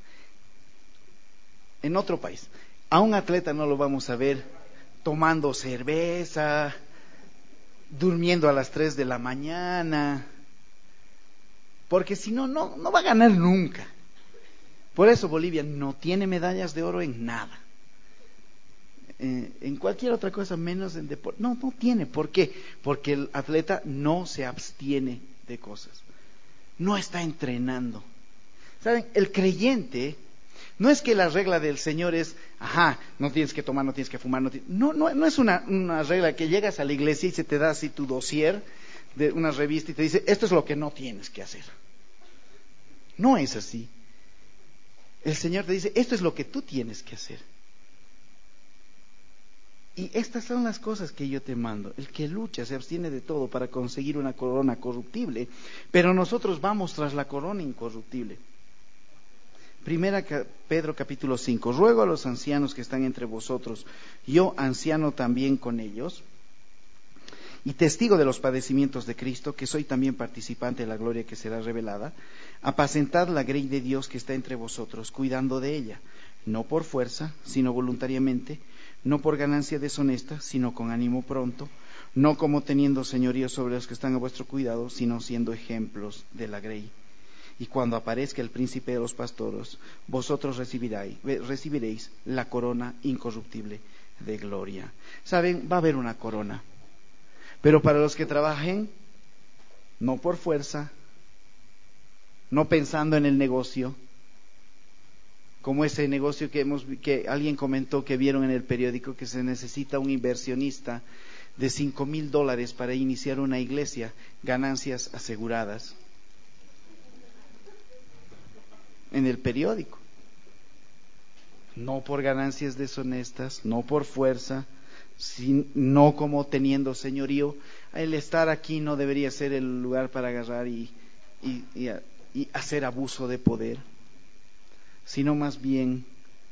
en otro país. A un atleta no lo vamos a ver tomando cerveza, durmiendo a las tres de la mañana, porque si no, no, no va a ganar nunca. Por eso Bolivia no tiene medallas de oro en nada. Eh, en cualquier otra cosa menos en deporte. No, no tiene. ¿Por qué? Porque el atleta no se abstiene de cosas. No está entrenando. ¿Saben? El creyente, no es que la regla del Señor es, ajá, no tienes que tomar, no tienes que fumar, no, no, no, no es una, una regla que llegas a la iglesia y se te da así tu dossier de una revista y te dice, esto es lo que no tienes que hacer. No es así. El Señor te dice, esto es lo que tú tienes que hacer. Y estas son las cosas que yo te mando. El que lucha se abstiene de todo para conseguir una corona corruptible, pero nosotros vamos tras la corona incorruptible. Primera Pedro capítulo cinco. Ruego a los ancianos que están entre vosotros, yo anciano también con ellos, y testigo de los padecimientos de Cristo, que soy también participante de la gloria que será revelada, apacentad la grey de Dios que está entre vosotros, cuidando de ella, no por fuerza, sino voluntariamente, no por ganancia deshonesta, sino con ánimo pronto, no como teniendo señorío sobre los que están a vuestro cuidado, sino siendo ejemplos de la grey. Y cuando aparezca el príncipe de los pastores, vosotros recibiréis, recibiréis la corona incorruptible de gloria. ¿Saben? Va a haber una corona. Pero para los que trabajen, no por fuerza, no pensando en el negocio, como ese negocio que hemos que alguien comentó que vieron en el periódico, que se necesita un inversionista de cinco mil dólares para iniciar una iglesia, ganancias aseguradas. En el periódico. No por ganancias deshonestas, no por fuerza, sin, no como teniendo señorío. El estar aquí no debería ser el lugar para agarrar y, y, y y hacer abuso de poder, sino más bien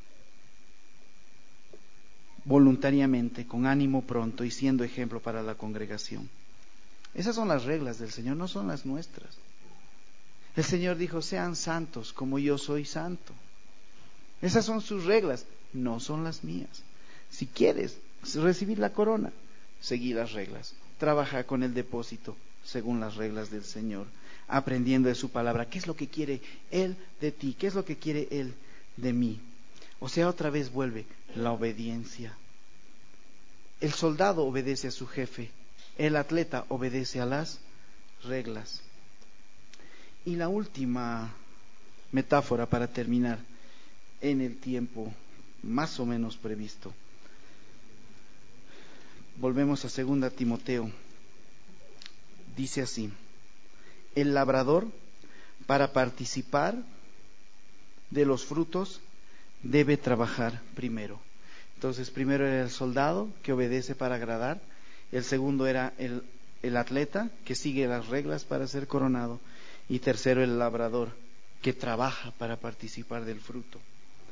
voluntariamente, con ánimo pronto y siendo ejemplo para la congregación. Esas son las reglas del Señor, no son las nuestras. El Señor dijo, sean santos como yo soy santo. Esas son sus reglas, no son las mías. Si quieres recibir la corona, seguí las reglas. Trabaja con el depósito según las reglas del Señor, aprendiendo de su palabra. ¿Qué es lo que quiere Él de ti? ¿Qué es lo que quiere Él de mí? O sea, otra vez vuelve la obediencia. El soldado obedece a su jefe, el atleta obedece a las reglas. Y la última metáfora para terminar en el tiempo más o menos previsto. Volvemos a segunda Timoteo. Dice así: el labrador, para participar de los frutos, debe trabajar primero. Entonces, primero era el soldado, que obedece para agradar. El segundo era el, el atleta, que sigue las reglas para ser coronado. Y tercero, el labrador, que trabaja para participar del fruto.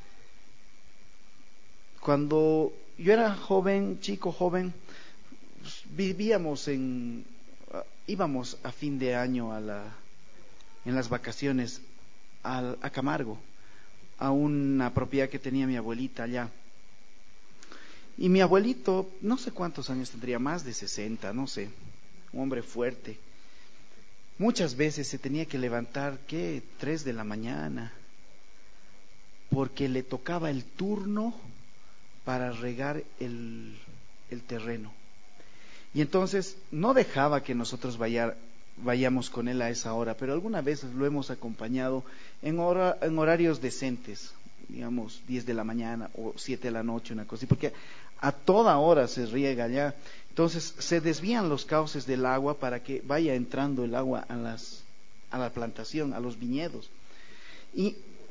Cuando yo era joven, chico joven, vivíamos en, íbamos a fin de año a la, en las vacaciones a, a Camargo, a una propiedad que tenía mi abuelita allá. Y mi abuelito, no sé cuántos años tendría, más de sesenta, no sé, un hombre fuerte. Muchas veces se tenía que levantar, ¿qué? Tres de la mañana, porque le tocaba el turno para regar el, el terreno. Y entonces no dejaba que nosotros vaya, vayamos con él a esa hora, pero algunas veces lo hemos acompañado en, hora, en horarios decentes, digamos diez de la mañana o siete de la noche, una cosa así, porque a toda hora se riega allá. Entonces se desvían los cauces del agua para que vaya entrando el agua a, las, a la plantación, a los viñedos. Y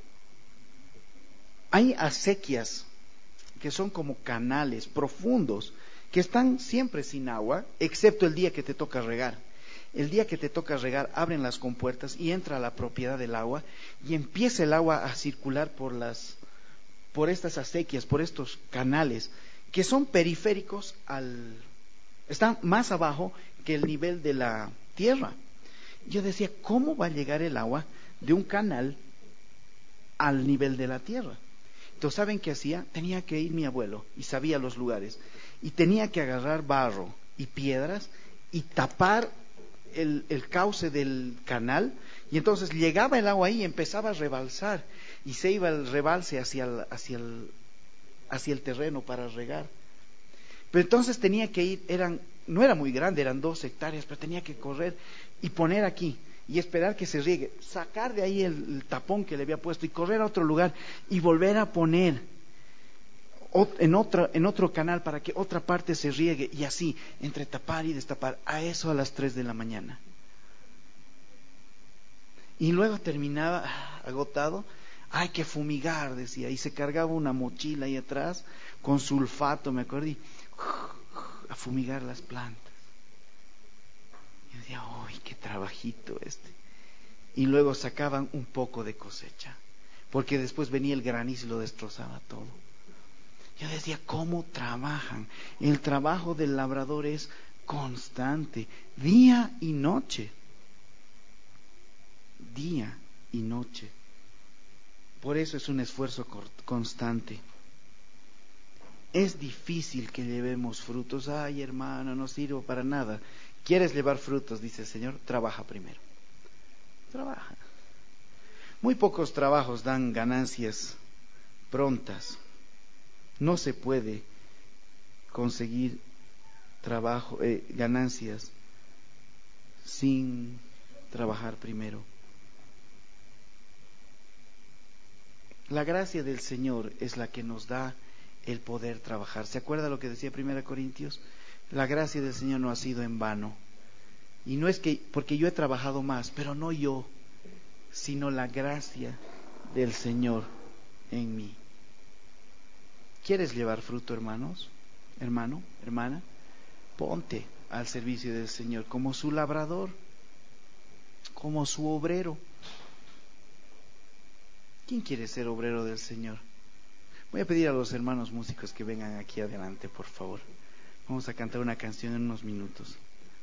hay acequias que son como canales profundos que están siempre sin agua, excepto el día que te toca regar. El día que te toca regar, abren las compuertas y entra a la propiedad del agua y empieza el agua a circular por las, por estas acequias, por estos canales que son periféricos al, están más abajo que el nivel de la tierra. Yo decía, ¿cómo va a llegar el agua de un canal al nivel de la tierra? Entonces, ¿saben qué hacía? Tenía que ir mi abuelo, y sabía los lugares, y tenía que agarrar barro y piedras y tapar el, el cauce del canal, y entonces llegaba el agua ahí y empezaba a rebalsar, y se iba el rebalse hacia el, hacia el, hacia el terreno para regar. Pero entonces tenía que ir, eran, no era muy grande, eran dos hectáreas, pero tenía que correr y poner aquí y esperar que se riegue, sacar de ahí el, el tapón que le había puesto y correr a otro lugar y volver a poner en otro, en otro canal para que otra parte se riegue, y así, entre tapar y destapar, a eso a las tres de la mañana. Y luego terminaba agotado, hay que fumigar, decía, y se cargaba una mochila ahí atrás con sulfato, me acuerdo, y a fumigar las plantas. Y decía, ¡uy, qué trabajito este! Y luego sacaban un poco de cosecha, porque después venía el granizo y lo destrozaba todo. Yo decía, ¿cómo trabajan? El trabajo del labrador es constante, día y noche. Día y noche. Por eso es un esfuerzo constante. Es difícil que llevemos frutos. Ay, hermano, no sirvo para nada. ¿Quieres llevar frutos? Dice el Señor, trabaja primero. Trabaja. Muy pocos trabajos dan ganancias prontas. No se puede conseguir trabajo, eh, ganancias sin trabajar primero. La gracia del Señor es la que nos da el poder trabajar. ¿Se acuerda lo que decía Primera Corintios? La gracia del Señor no ha sido en vano. Y no es que, porque yo he trabajado más, pero no yo, sino la gracia del Señor en mí. ¿Quieres llevar fruto, hermanos? Hermano, hermana, ponte al servicio del Señor como su labrador, como su obrero. ¿Quién quiere ser obrero del Señor? Voy a pedir a los hermanos músicos que vengan aquí adelante, por favor. Vamos a cantar una canción en unos minutos.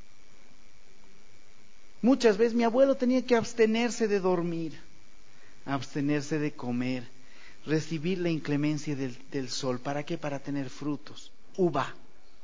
Muchas veces mi abuelo tenía que abstenerse de dormir, abstenerse de comer, recibir la inclemencia del, del sol. ¿Para qué? Para tener frutos. Uva.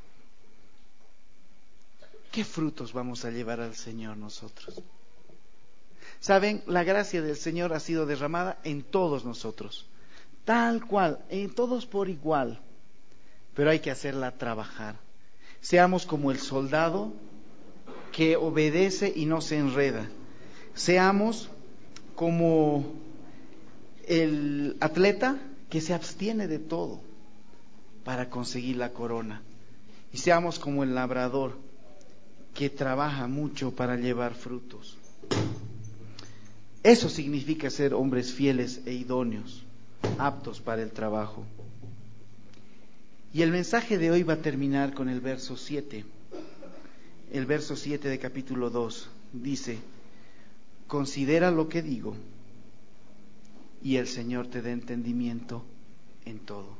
¿Qué frutos vamos a llevar al Señor nosotros? Saben, la gracia del Señor ha sido derramada en todos nosotros, tal cual, en todos por igual, pero hay que hacerla trabajar. Seamos como el soldado que obedece y no se enreda. Seamos como el atleta que se abstiene de todo para conseguir la corona. Y seamos como el labrador que trabaja mucho para llevar frutos. Eso significa ser hombres fieles e idóneos, aptos para el trabajo. Y el mensaje de hoy va a terminar con el verso siete. El verso siete de capítulo dos dice: considera lo que digo, y el Señor te dé entendimiento en todo.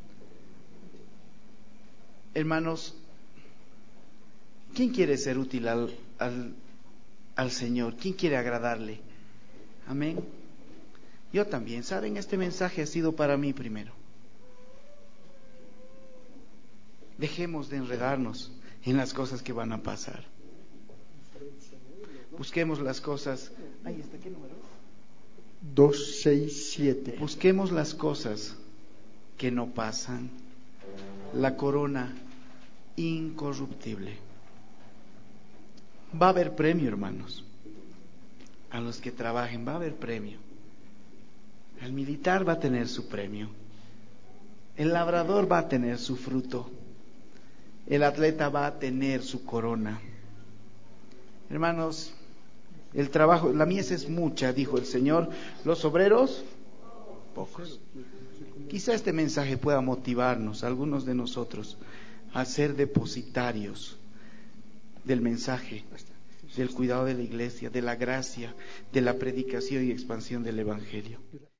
Hermanos, ¿quién quiere ser útil al, al, al Señor? ¿Quién quiere agradarle? Amén. Yo también. ¿Saben? Este mensaje ha sido para mí primero. Dejemos de enredarnos en las cosas que van a pasar. Busquemos las cosas. Ahí está, ¿qué número? dos seis siete. Busquemos las cosas que no pasan. La corona incorruptible. Va a haber premio, hermanos. A los que trabajen va a haber premio. El militar va a tener su premio. El labrador va a tener su fruto. El atleta va a tener su corona. Hermanos, el trabajo, la mies es mucha, dijo el Señor. Los obreros, pocos. Quizá este mensaje pueda motivarnos, algunos de nosotros, a ser depositarios del mensaje, del cuidado de la iglesia, de la gracia, de la predicación y expansión del Evangelio.